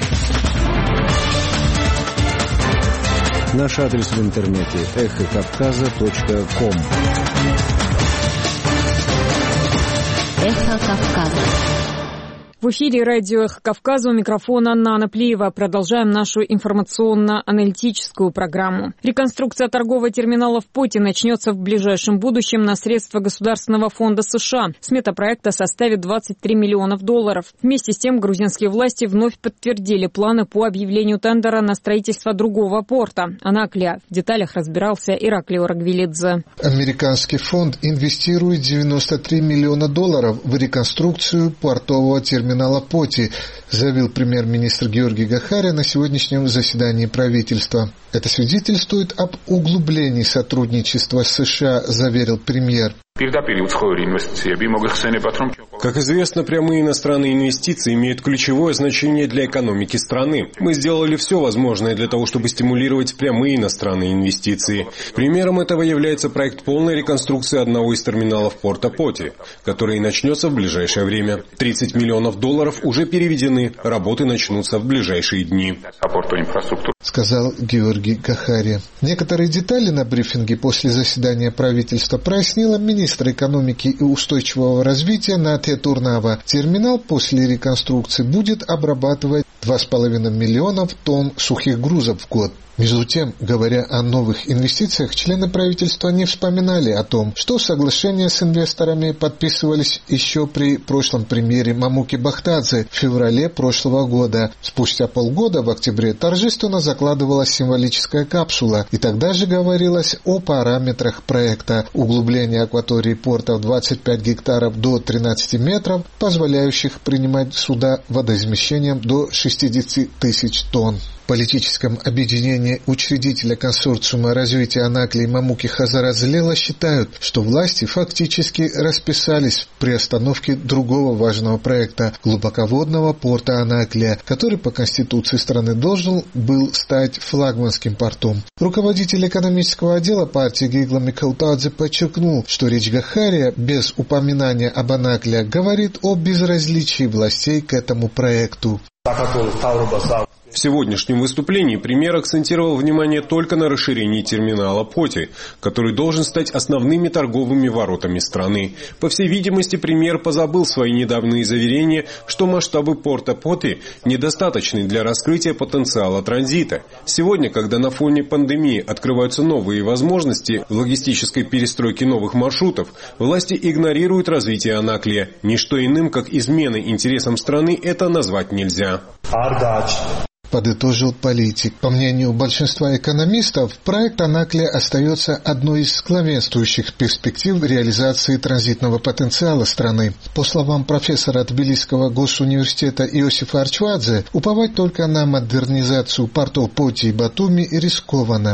Наш адрес в интернете эхо кавказа точка ком. Эхо Кавказа. В эфире радио «Эхо Кавказа», у микрофона Анна Анаплиева. Продолжаем нашу информационно-аналитическую программу. Реконструкция торгового терминала в Поти начнется в ближайшем будущем на средства Государственного фонда США. Смета проекта составит двадцать три миллионов долларов. Вместе с тем грузинские власти вновь подтвердили планы по объявлению тендера на строительство другого порта – Анаклия. В деталях разбирался Ираклий Орагвелидзе. Американский фонд инвестирует девяносто три миллиона долларов в реконструкцию портового терминала терминала Поти, заявил премьер-министр Георгий Гахария на сегодняшнем заседании правительства. Это свидетельствует об углублении сотрудничества с США, заверил премьер. Как известно, прямые иностранные инвестиции имеют ключевое значение для экономики страны. Мы сделали все возможное для того, чтобы стимулировать прямые иностранные инвестиции. Примером этого является проект полной реконструкции одного из терминалов порта Поти, который начнется в ближайшее время. тридцать миллионов долларов уже переведены, работы начнутся в ближайшие дни. Сказал Георгий Гахария. Некоторые детали на брифинге после заседания правительства прояснила министр экономики и устойчивого развития Натья Турнава. Терминал после реконструкции будет обрабатывать два с половиной миллиона тонн сухих грузов в год. Между тем, говоря о новых инвестициях, члены правительства не вспоминали о том, что соглашения с инвесторами подписывались еще при прошлом премьере Мамуки Бахтадзе в феврале прошлого года. Спустя полгода, в октябре, торжественно закладывалась символическая капсула, и тогда же говорилось о параметрах проекта: углубление акватории порта в двадцать пять гектаров до тринадцати метров, позволяющих принимать суда водоизмещением до шестидесяти тысяч тонн. В политическом объединении учредителя консорциума развития Анаклии Мамуки Хазарадзлела считают, что власти фактически расписались в приостановке другого важного проекта – глубоководного порта Анаклия, который по конституции страны должен был стать флагманским портом. Руководитель экономического отдела партии Гигла Микаутадзе подчеркнул, что речь Гахария без упоминания об Анаклии говорит о безразличии властей к этому проекту. В сегодняшнем выступлении премьер акцентировал внимание только на расширении терминала Поти, который должен стать основными торговыми воротами страны. По всей видимости, премьер позабыл свои недавние заверения, что масштабы порта Поти недостаточны для раскрытия потенциала транзита. Сегодня, когда на фоне пандемии открываются новые возможности в логистической перестройке новых маршрутов, власти игнорируют развитие Анаклия. Ничто иным, как изменой интересам страны, это назвать нельзя. Подытожил политик. По мнению большинства экономистов, проект Анаклия остается одной из главенствующих перспектив реализации транзитного потенциала страны. По словам профессора Тбилисского госуниверситета Иосифа Арчвадзе, уповать только на модернизацию портов Поти и Батуми рискованно.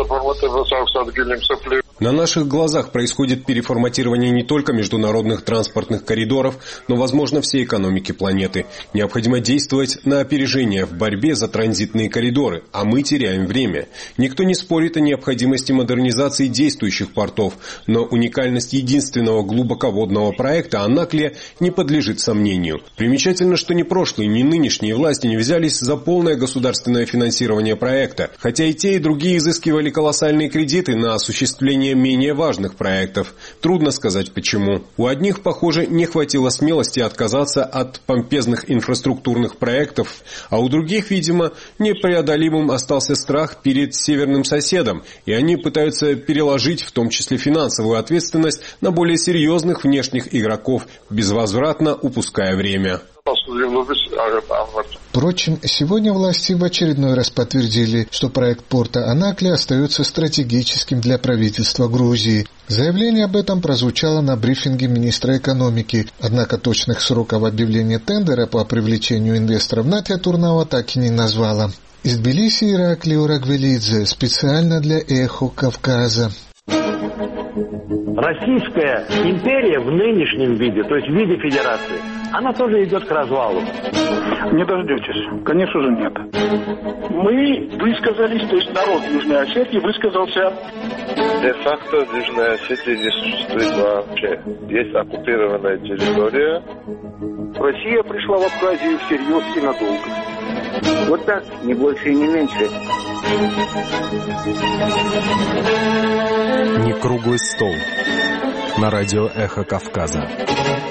На наших глазах происходит переформатирование не только международных транспортных коридоров, но, возможно, всей экономики планеты. Необходимо действовать на опережение в борьбе за транзитные коридоры, а мы теряем время. Никто не спорит о необходимости модернизации действующих портов, но уникальность единственного глубоководного проекта Анаклия не подлежит сомнению. Примечательно, что ни прошлые, ни нынешние власти не взялись за полное государственное финансирование проекта, хотя и те, и другие изыскивали колоссальные кредиты на осуществление менее важных проектов. Трудно сказать почему. У одних, похоже, не хватило смелости отказаться от помпезных инфраструктурных проектов, а у других, видимо, непреодолимым остался страх перед северным соседом, и они пытаются переложить, в том числе финансовую ответственность, на более серьезных внешних игроков, безвозвратно упуская время. Впрочем, сегодня власти в очередной раз подтвердили, что проект порта Анаклия остается стратегическим для правительства Грузии. Заявление об этом прозвучало на брифинге министра экономики, однако точных сроков объявления тендера по привлечению инвесторов Натья Турнава так и не назвала. Из Тбилиси Ираклий Орагвелидзе, специально для «Эхо Кавказа». Российская империя в нынешнем виде, то есть в виде федерации, она тоже идет к развалу. Не дождетесь. Конечно же, нет. Мы высказались, то есть народ Южной Осетии высказался. Де-факто Южная Осетия не существует вообще. Есть оккупированная территория. Россия пришла в Абхазию всерьез и надолго. Вот так, не больше и не меньше. Не круглый стол. На радио «Эхо Кавказа».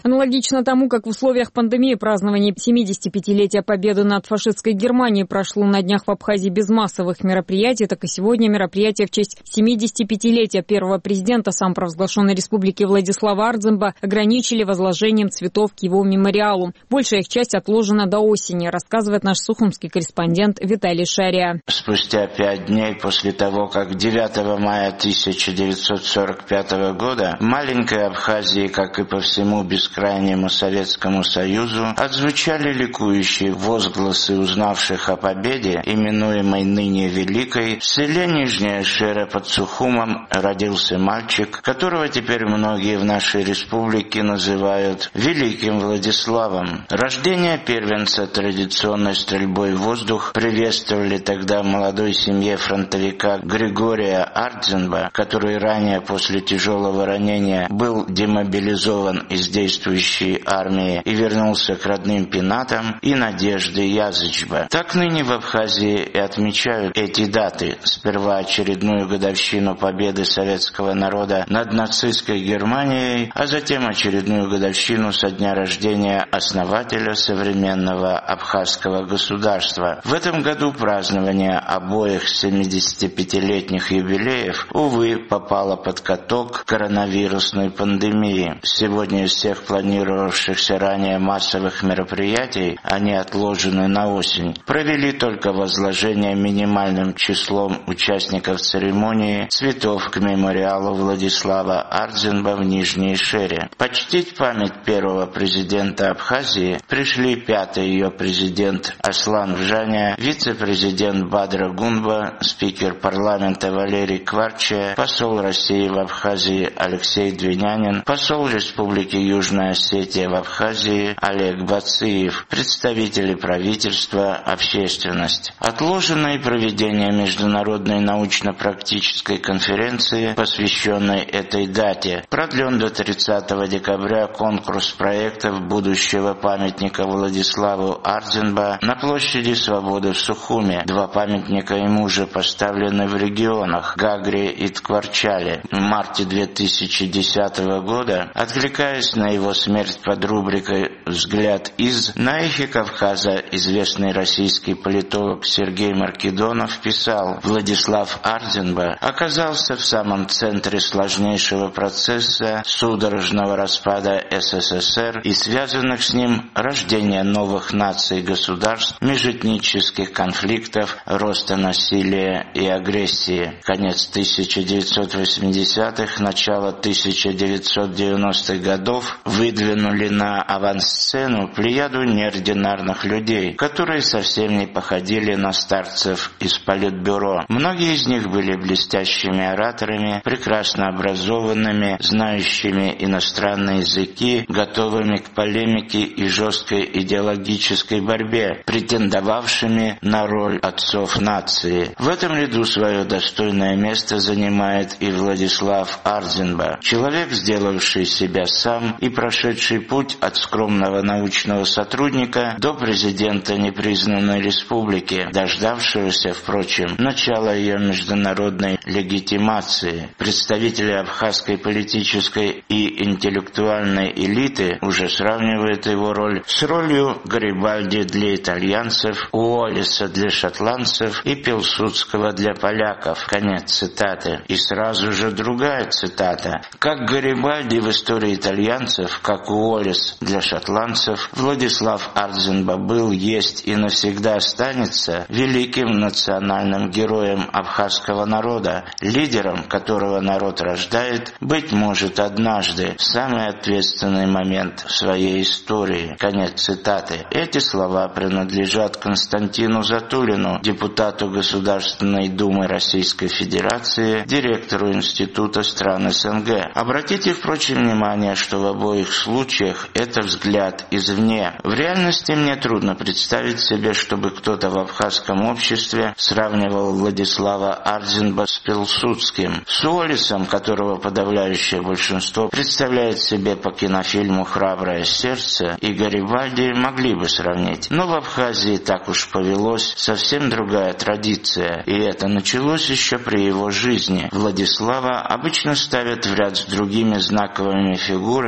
Аналогично тому, как в условиях пандемии празднование семидесятипятилетия победы над фашистской Германией прошло на днях в Абхазии без массовых мероприятий, так и сегодня мероприятия в честь семидесятипятилетия первого президента самопровозглашенной республики Владислава Ардзинба ограничили возложением цветов к его мемориалу. Большая их часть отложена до осени, рассказывает наш сухумский корреспондент Виталий Шария. Спустя пять дней после того, как девятого мая тысяча девятьсот сорок пятого года в маленькой Абхазии, как и по всему бескрайнему Советскому Союзу, отзвучали ликующие возгласы узнавших о победе, именуемой ныне Великой, в селе Нижняя Шера под Сухумом родился мальчик, которого теперь многие в нашей республике называют Великим Владиславом. Рождение первенца традиционной стрельбой в воздух приветствовали тогда в молодой семье фронтовика Григория Ардзинба, который ранее после тяжелого ранения был демобилизован из действующей армии и вернулся к родным пенатам, и Надежды Язычба. Так ныне в Абхазии и отмечают эти даты. Сперва очередную годовщину победы советского народа над нацистской Германией, а затем очередную годовщину со дня рождения основателя современного абхазского государства. В этом году празднование обоих семидесятипятилетних юбилеев, увы, попало под каток коронавирусной пандемии. Сегодня из всех планировавшихся ранее массовых мероприятий, они отложены на осень, провели только возложение минимальным числом участников церемонии цветов к мемориалу Владислава Ардзинба в Нижней Шере. Почтить память первого президента Абхазии пришли пятый ее президент Аслан Вжаня, вице-президент Бадра Гунба, спикер парламента Валерий Кварча, посол России в Абхазии Алексей Двинянин, посол Республики Южная Осетия в Абхазии Олег Бациев, представители правительства, общественность. Отложено и проведение международной научно-практической конференции, посвященной этой дате. Продлен до тридцатого декабря конкурс проектов будущего памятника Владиславу Ардзинба на площади Свободы в Сухуме. Два памятника ему уже поставлены в регионах Гагре и Ткварчале. В марте две тысячи десятого года, откликаясь на его смерть под рубрикой «Взгляд из», на эхе Кавказа известный российский политолог Сергей Маркедонов писал: Владислав Ардзинба оказался в самом центре сложнейшего процесса судорожного распада СССР и связанных с ним рождения новых наций и государств, межэтнических конфликтов, роста насилия и агрессии. Конец тысяча девятьсот восьмидесятых, начало тысяча девятьсот девяностых годов выдвинули на авансцену плеяду неординарных людей, которые совсем не походили на старцев из политбюро. Многие из них были блестящими ораторами, прекрасно образованными, знающими иностранные языки, готовыми к полемике и жесткой идеологической борьбе, претендовавшими на роль отцов нации. В этом ряду свое достойное место занимает и Владислав Ардзинба, человек, сделавший себя сам и прошедший путь от скромного научного сотрудника до президента непризнанной республики, дождавшегося, впрочем, начала ее международной легитимации. Представители абхазской политической и интеллектуальной элиты уже сравнивают его роль с ролью Гарибальди для итальянцев, Уоллеса для шотландцев и Пилсудского для поляков. Конец цитаты. И сразу же другая цитата. Как Гарибальди в истории итальянцев, как Уоллес для шотландцев, Владислав Ардзинба был, есть и навсегда останется великим национальным героем абхазского народа, лидером, которого народ рождает, быть может, однажды, в самый ответственный момент в своей истории. Конец цитаты. Эти слова принадлежат Константину Затулину, депутату Государственной Думы Российской Федерации, директору Института стран СНГ. Обратите, впрочем, внимание, что в обоих случаях это взгляд извне. В реальности мне трудно представить себе, чтобы кто-то в абхазском обществе сравнивал Владислава Ардзинба с Пилсудским, с Уоллесом, которого подавляющее большинство представляет себе по кинофильму «Храброе сердце», и Гарибальди могли бы сравнить. Но в Абхазии так уж повелось, совсем другая традиция, и это началось еще при его жизни. Владислава обычно ставят в ряд с другими знаковыми фигурами,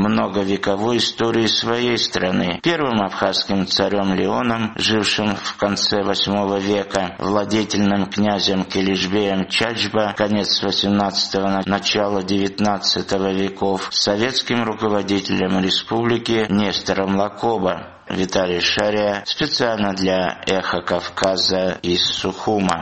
многовековой истории своей страны. Первым абхазским царем Леоном, жившим в конце восьмого века, владетельным князем Келишбеем Чачба, конец восемнадцатого, начало девятнадцатого веков, советским руководителем республики Нестором Лакоба. Виталий Шария специально для «Эхо Кавказа» из Сухума.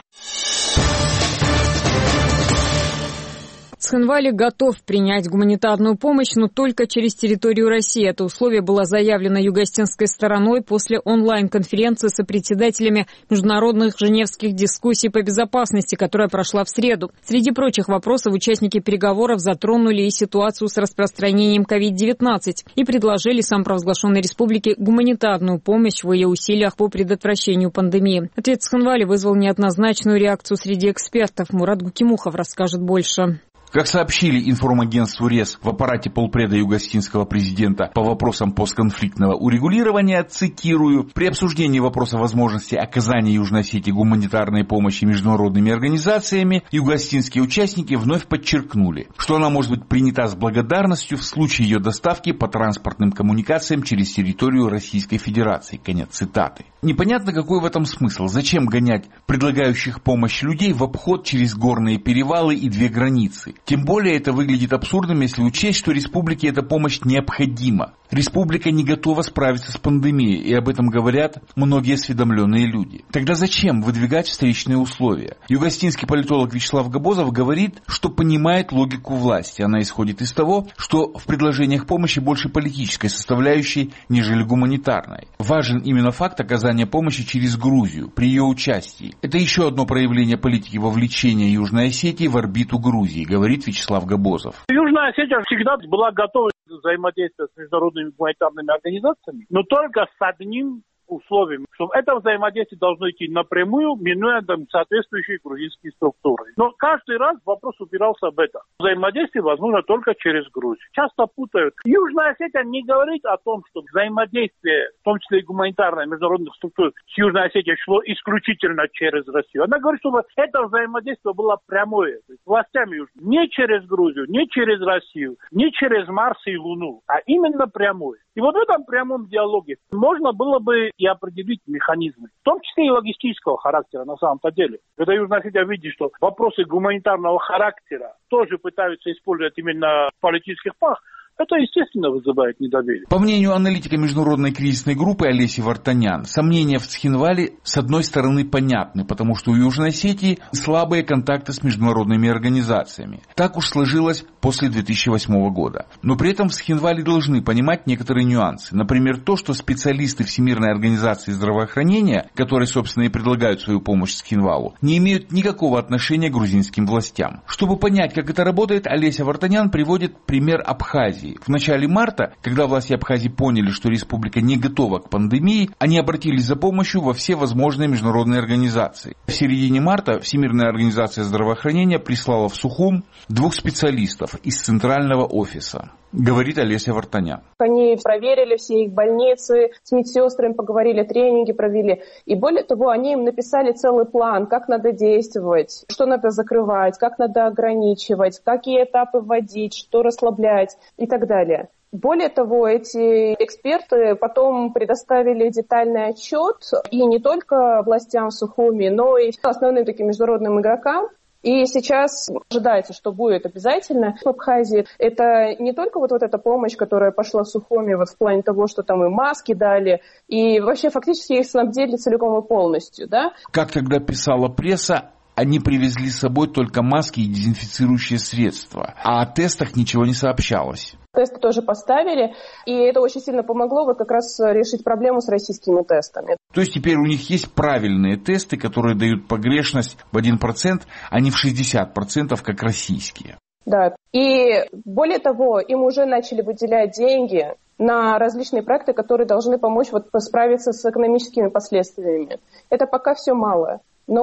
Цхинвали готов принять гуманитарную помощь, но только через территорию России. Это условие было заявлено югостинской стороной после онлайн-конференции с председателями международных женевских дискуссий по безопасности, которая прошла в среду. Среди прочих вопросов участники переговоров затронули и ситуацию с распространением ковид девятнадцать и предложили самопровозглашенной республике гуманитарную помощь в ее усилиях по предотвращению пандемии. Ответ Цхинвали вызвал неоднозначную реакцию среди экспертов. Мурат Гукимухов расскажет больше. Как сообщили информагентству РЕС в аппарате полпреда югостинского президента по вопросам постконфликтного урегулирования, цитирую, при обсуждении вопроса возможности оказания Южной Осетии гуманитарной помощи международными организациями, югостинские участники вновь подчеркнули, что она может быть принята с благодарностью в случае ее доставки по транспортным коммуникациям через территорию Российской Федерации. Конец цитаты. Непонятно, какой в этом смысл. Зачем гонять предлагающих помощь людей в обход через горные перевалы и две границы? Тем более это выглядит абсурдным, если учесть, что республике эта помощь необходима. Республика не готова справиться с пандемией, и об этом говорят многие осведомленные люди. Тогда зачем выдвигать встречные условия? Югостинский политолог Вячеслав Габозов говорит, что понимает логику власти. Она исходит из того, что в предложениях помощи больше политической составляющей, нежели гуманитарной. Важен именно факт оказания помощи через Грузию, при ее участии. Это еще одно проявление политики вовлечения Южной Осетии в орбиту Грузии, говорит Вячеслав Габозов. Южная Осетия всегда была готова взаимодействовать с международными гуманитарными организациями, но только с одним условием, что это взаимодействие должно идти напрямую, минуя там соответствующие грузинские структуры. Но каждый раз вопрос упирался об этом. Взаимодействие возможно только через Грузию. Часто путают. Южная Осетия не говорит о том, что взаимодействие, в том числе и гуманитарное, международных структур с Южной Осетией шло исключительно через Россию. Она говорит, чтобы это взаимодействие было прямое. То есть властями не через Грузию, не через Россию, не через Марс и Луну, а именно прямое. И вот в этом прямом диалоге можно было бы и определить механизмы, в том числе и логистического характера на самом-то деле. Когда Южная Осетия видит, что вопросы гуманитарного характера тоже пытаются использовать именно в политических планах, это, естественно, вызывает недоверие. По мнению аналитика международной кризисной группы Олеси Вартанян, сомнения в Цхинвали с одной стороны понятны, потому что у Южной Осетии слабые контакты с международными организациями. Так уж сложилось после две тысячи восьмого года. Но при этом в Цхинвали должны понимать некоторые нюансы. Например, то, что специалисты Всемирной организации здравоохранения, которые, собственно, и предлагают свою помощь Цхинвалу, не имеют никакого отношения к грузинским властям. Чтобы понять, как это работает, Олеся Вартанян приводит пример Абхазии. В начале марта, когда власти Абхазии поняли, что республика не готова к пандемии, они обратились за помощью во все возможные международные организации. В середине марта Всемирная организация здравоохранения прислала в Сухум двух специалистов из центрального офиса. Говорит Олеся Вартанян. Они проверили все их больницы, с медсестрами поговорили, тренинги провели. И более того, они им написали целый план, как надо действовать, что надо закрывать, как надо ограничивать, какие этапы вводить, что расслаблять и так далее. Более того, эти эксперты потом предоставили детальный отчет и не только властям Сухуми, но и основным таким международным игрокам. И сейчас ожидается, что будет обязательно в Абхазии. Это не только вот, вот эта помощь, которая пошла в Сухуми вот в плане того, что там и маски дали, и вообще фактически их снабдили целиком и полностью, да? Как тогда писала пресса, они привезли с собой только маски и дезинфицирующие средства, а о тестах ничего не сообщалось. Тесты тоже поставили, и это очень сильно помогло вот как раз решить проблему с российскими тестами. То есть теперь у них есть правильные тесты, которые дают погрешность в один процент, а не в шестьдесят процентов, как российские. Да, и более того, им уже начали выделять деньги на различные проекты, которые должны помочь вот справиться с экономическими последствиями. Это пока все мало.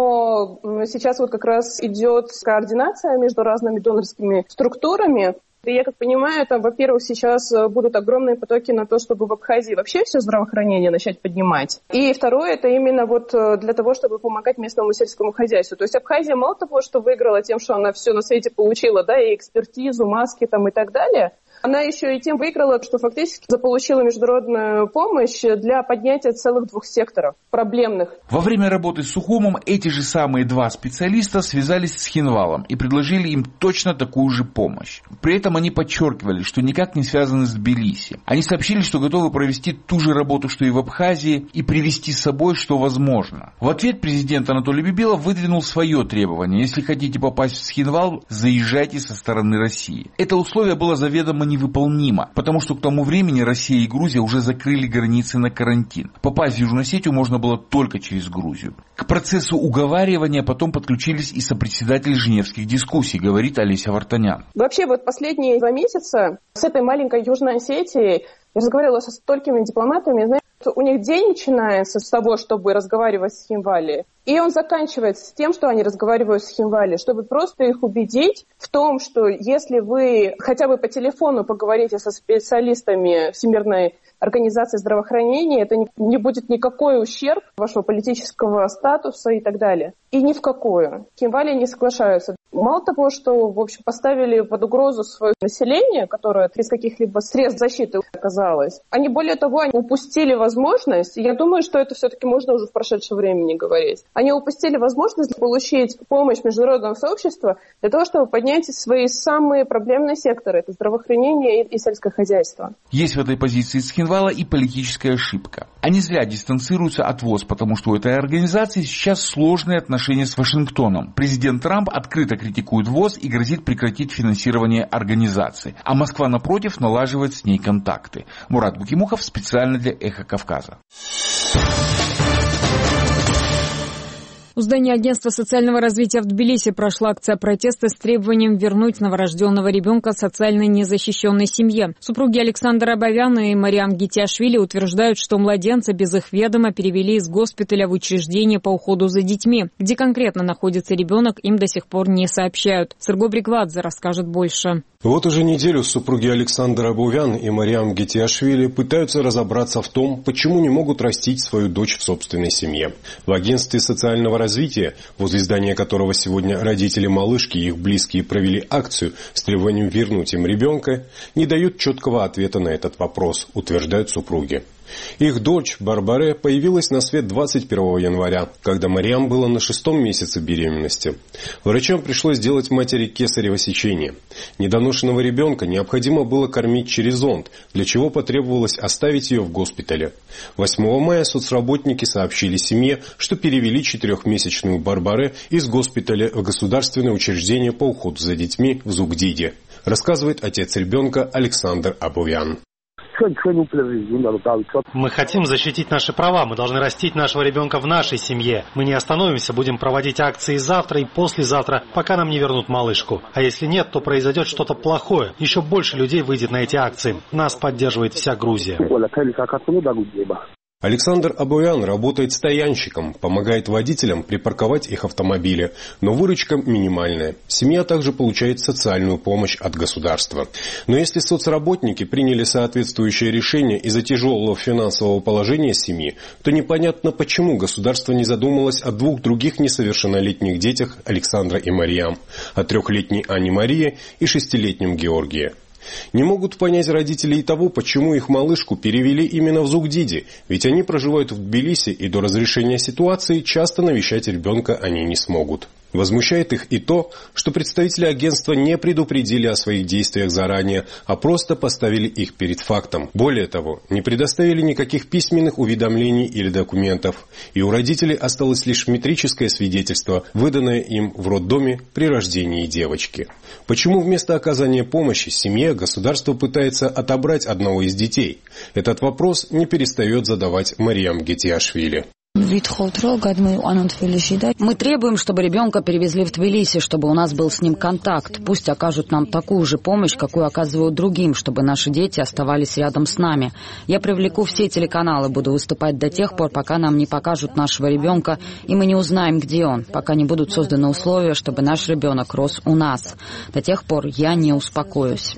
Но сейчас вот как раз идет координация между разными донорскими структурами. И я как понимаю, там, во-первых, сейчас будут огромные потоки на то, чтобы в Абхазии вообще все здравоохранение начать поднимать. И второе, это именно вот для того, чтобы помогать местному сельскому хозяйству. То есть Абхазия мало того, что выиграла тем, что она все на свете получила, да, и экспертизу, маски там и так далее, Она еще и тем выиграла, что фактически заполучила международную помощь для поднятия целых двух секторов проблемных. Во время работы с Сухумом эти же самые два специалиста связались с Хинвалом и предложили им точно такую же помощь. При этом они подчеркивали, что никак не связаны с Тбилиси. Они сообщили, что готовы провести ту же работу, что и в Абхазии, и привести с собой, что возможно. В ответ президент Анатолий Бибилов выдвинул свое требование. Если хотите попасть в Схинвал, заезжайте со стороны России. Это условие было заведомо невыполнимо, потому что к тому времени Россия и Грузия уже закрыли границы на карантин. Попасть в Южную Осетию можно было только через Грузию. К процессу уговаривания потом подключились и сопредседатели женевских дискуссий, говорит Олеся Вартанян. Вообще вот последние два месяца с этой маленькой Южной Осетией я разговаривала со столькими дипломатами, знаете, у них день начинается с того, чтобы разговаривать с Хинвали, и он заканчивается с тем, что они разговаривают с Хинвали, чтобы просто их убедить в том, что если вы хотя бы по телефону поговорите со специалистами Всемирной организации здравоохранения, это не будет никакой ущерб вашего политического статуса и так далее. И ни в какую. Хинвали не соглашаются. Мало того, что, в общем, поставили под угрозу свое население, которое без каких-либо средств защиты оказалось, они, более того, они упустили возможность, я думаю, что это все-таки можно уже в прошедшем времени говорить, они упустили возможность получить помощь международного сообщества для того, чтобы поднять свои самые проблемные секторы, это здравоохранение и, и сельское хозяйство. Есть в этой позиции Схинвала и политическая ошибка. Они зря дистанцируются от ВОЗ, потому что у этой организации сейчас сложные отношения с Вашингтоном. Президент Трамп открыто критикует ВОЗ и грозит прекратить финансирование организации. А Москва, напротив, налаживает с ней контакты. Мурат Букимухов специально для «Эхо Кавказа». У здания агентства социального развития в Тбилиси прошла акция протеста с требованием вернуть новорожденного ребенка социально незащищенной семье. Супруги Александр Абовян и Мариам Гитиашвили утверждают, что младенца без их ведома перевели из госпиталя в учреждение по уходу за детьми. Где конкретно находится ребенок, им до сих пор не сообщают. Сырго Бриквадзе расскажет больше. Вот уже неделю супруги Александр Абовян и Мариам Гитиашвили пытаются разобраться в том, почему не могут растить свою дочь в собственной семье. В агентстве социального развития, возле здания которого сегодня родители малышки и их близкие провели акцию с требованием вернуть им ребенка, не дают четкого ответа на этот вопрос, утверждают супруги. Их дочь Барбаре появилась на свет двадцать первого января, когда Мариам была на шестом месяце беременности. Врачам пришлось делать матери кесарево сечение. Недоношенного ребенка необходимо было кормить через зонд, для чего потребовалось оставить ее в госпитале. восьмого мая соцработники сообщили семье, что перевели четырехмесячную Барбаре из госпиталя в государственное учреждение по уходу за детьми в Зугдиде, рассказывает отец ребенка Александр Абовян. Мы хотим защитить наши права, мы должны растить нашего ребенка в нашей семье. Мы не остановимся, будем проводить акции завтра и послезавтра, пока нам не вернут малышку. А если нет, то произойдет что-то плохое. Еще больше людей выйдет на эти акции. Нас поддерживает вся Грузия. Александр Абовян работает стоянщиком, помогает водителям припарковать их автомобили, но выручка минимальная. Семья также получает социальную помощь от государства. Но если соцработники приняли соответствующее решение из-за тяжелого финансового положения семьи, то непонятно, почему государство не задумалось о двух других несовершеннолетних детях Александра и Мариам, о трехлетней Ане Марии и шестилетнем Георгии. Не могут понять родители и того, почему их малышку перевели именно в Зугдиде, ведь они проживают в Тбилиси и до разрешения ситуации часто навещать ребенка они не смогут. Возмущает их и то, что представители агентства не предупредили о своих действиях заранее, а просто поставили их перед фактом. Более того, не предоставили никаких письменных уведомлений или документов, и у родителей осталось лишь метрическое свидетельство, выданное им в роддоме при рождении девочки. Почему вместо оказания помощи семье государство пытается отобрать одного из детей? Этот вопрос не перестает задавать Мариам Гитиашвили. Мы требуем, чтобы ребенка перевезли в Тбилиси, чтобы у нас был с ним контакт. Пусть окажут нам такую же помощь, какую оказывают другим, чтобы наши дети оставались рядом с нами. Я привлеку все телеканалы, буду выступать до тех пор, пока нам не покажут нашего ребенка, и мы не узнаем, где он, пока не будут созданы условия, чтобы наш ребенок рос у нас. До тех пор я не успокоюсь.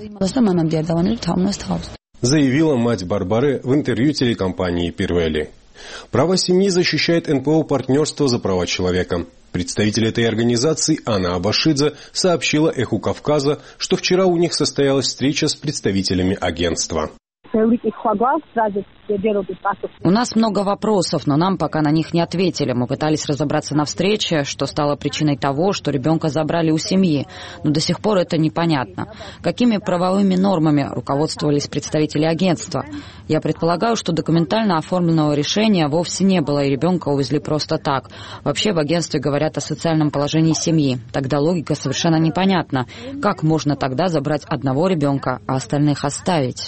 Заявила мать Барбары в интервью телекомпании «Пирвели». Права семьи защищает эн пэ о «Партнерство за права человека». Представитель этой организации Анна Абашидзе сообщила «Эху Кавказа», что вчера у них состоялась встреча с представителями агентства. У нас много вопросов, но нам пока на них не ответили. Мы пытались разобраться на встрече, что стало причиной того, что ребенка забрали у семьи, но до сих пор это непонятно. Какими правовыми нормами руководствовались представители агентства? Я предполагаю, что документально оформленного решения вовсе не было, и ребенка увезли просто так. Вообще в агентстве говорят о социальном положении семьи. Тогда логика совершенно непонятна. Как можно тогда забрать одного ребенка, а остальных оставить?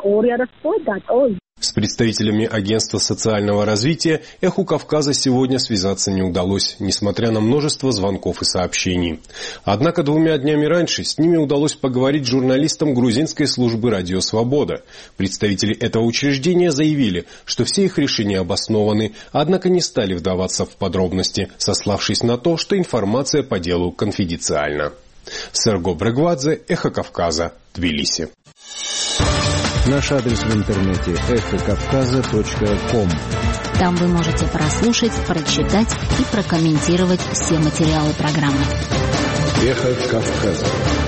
С представителями агентства социального развития «Эху Кавказа» сегодня связаться не удалось, несмотря на множество звонков и сообщений. Однако двумя днями раньше с ними удалось поговорить журналистам грузинской службы «Радио Свобода». Представители этого учреждения заявили, что все их решения обоснованы, однако не стали вдаваться в подробности, сославшись на то, что информация по делу конфиденциальна. Серго Брегвадзе, «Эхо Кавказа», Тбилиси. Наш адрес в интернете эхо кавказа точка ком. Там вы можете прослушать, прочитать и прокомментировать все материалы программы. Эхо Кавказа.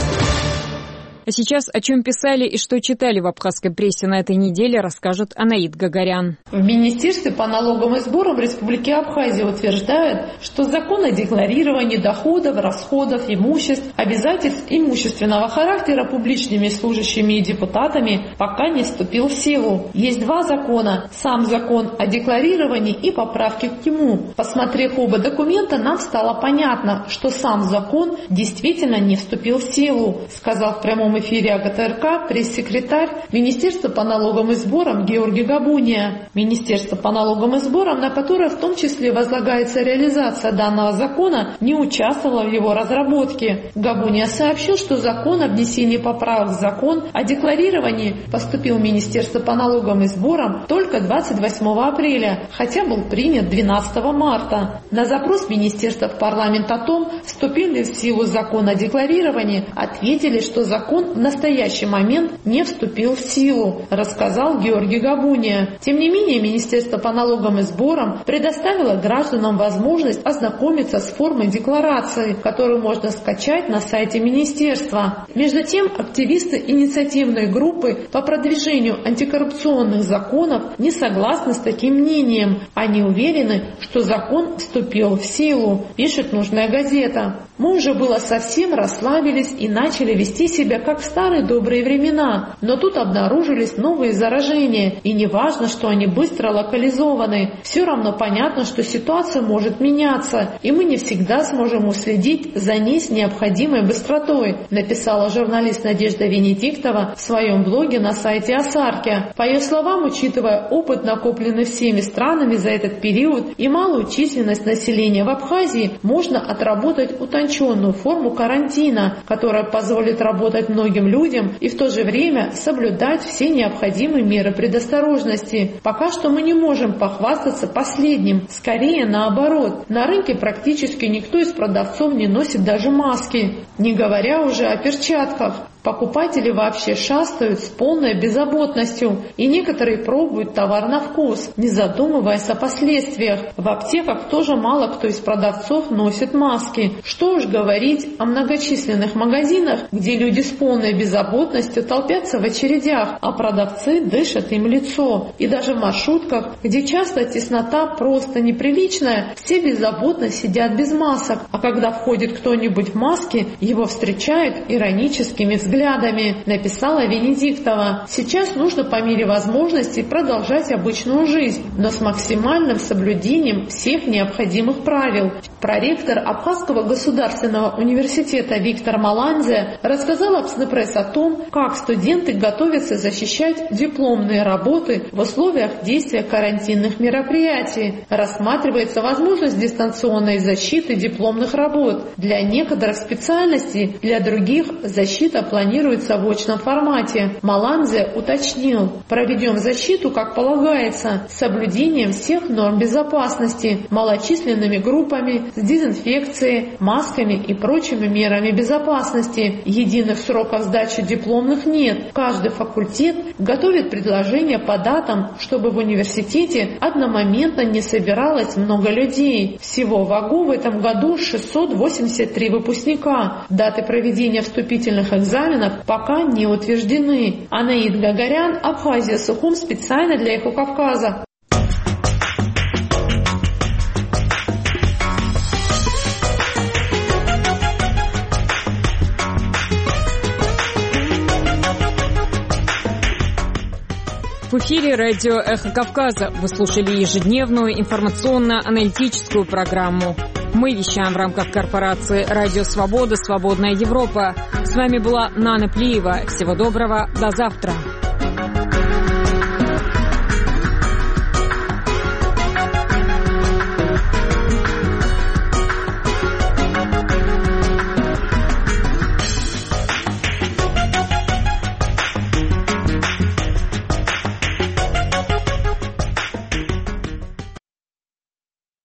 А сейчас о чем писали и что читали в абхазской прессе на этой неделе, расскажет Анаит Гагарян. В Министерстве по налогам и сборам Республики Абхазия утверждают, что закон о декларировании доходов, расходов, имуществ, обязательств имущественного характера публичными служащими и депутатами пока не вступил в силу. Есть два закона. Сам закон о декларировании и поправки к нему. Посмотрев оба документа, нам стало понятно, что сам закон действительно не вступил в силу, сказал в прямом эфире АГТРК пресс-секретарь Министерства по налогам и сборам Георгий Габуния. Министерство по налогам и сборам, на которое в том числе возлагается реализация данного закона, не участвовало в его разработке. Габуния сообщил, что закон о внесении поправок в закон о декларировании поступил в Министерство по налогам и сборам только двадцать восьмого апреля, хотя был принят двенадцатого марта. На запрос Министерства в парламент о том, вступил ли в силу закон о декларировании, ответили, что закон в настоящий момент не вступил в силу, рассказал Георгий Габуния. Тем не менее, Министерство по налогам и сборам предоставило гражданам возможность ознакомиться с формой декларации, которую можно скачать на сайте Министерства. Между тем, активисты инициативной группы по продвижению антикоррупционных законов не согласны с таким мнением. Они уверены, что закон вступил в силу, пишет нужная газета. Мы уже было совсем расслабились и начали вести себя как в старые добрые времена, но тут обнаружились новые заражения, и не важно, что они быстро локализованы. Все равно понятно, что ситуация может меняться, и мы не всегда сможем уследить за ней с необходимой быстротой, написала журналист Надежда Венедиктова в своем блоге на сайте Асарки. По ее словам, учитывая опыт, накопленный всеми странами за этот период, и малую численность населения в Абхазии, можно отработать утонченную форму карантина, которая позволит работать многим людям и в то же время соблюдать все необходимые меры предосторожности. Пока что мы не можем похвастаться последним, скорее наоборот. На рынке практически никто из продавцов не носит даже маски, не говоря уже о перчатках. Покупатели вообще шастают с полной беззаботностью, и некоторые пробуют товар на вкус, не задумываясь о последствиях. В аптеках тоже мало кто из продавцов носит маски. Что уж говорить о многочисленных магазинах, где люди с полной беззаботностью толпятся в очередях, а продавцы дышат им в лицо. И даже в маршрутках, где часто теснота просто неприличная, все беззаботно сидят без масок, а когда входит кто-нибудь в маске, его встречают ироническими взглядами. взглядами, написала Венедиктова. Сейчас нужно по мере возможностей продолжать обычную жизнь, но с максимальным соблюдением всех необходимых правил. Проректор Абхазского государственного университета Виктор Маландзе рассказал Абснепресс о том, как студенты готовятся защищать дипломные работы в условиях действия карантинных мероприятий. Рассматривается возможность дистанционной защиты дипломных работ. Для некоторых специальностей, для других защита планируется в очном формате. Маландзе уточнил: проведем защиту, как полагается, с соблюдением всех норм безопасности, малочисленными группами, с дезинфекцией, масками и прочими мерами безопасности. Единых сроков сдачи дипломных нет. Каждый факультет готовит предложения по датам, чтобы в университете одномоментно не собиралось много людей. Всего в АГУ в этом году шестьсот восемьдесят три выпускника. Даты проведения вступительных экзаменов пока не утверждены. Анаид Гагарян, Абхазия, Сухум, специально для «Эхо Кавказа». В эфире радио «Эхо Кавказа». Вы слушали ежедневную информационно-аналитическую программу. Мы вещаем в рамках корпорации «Радио Свобода. Свободная Европа». С вами была Нана Плиева. Всего доброго. До завтра.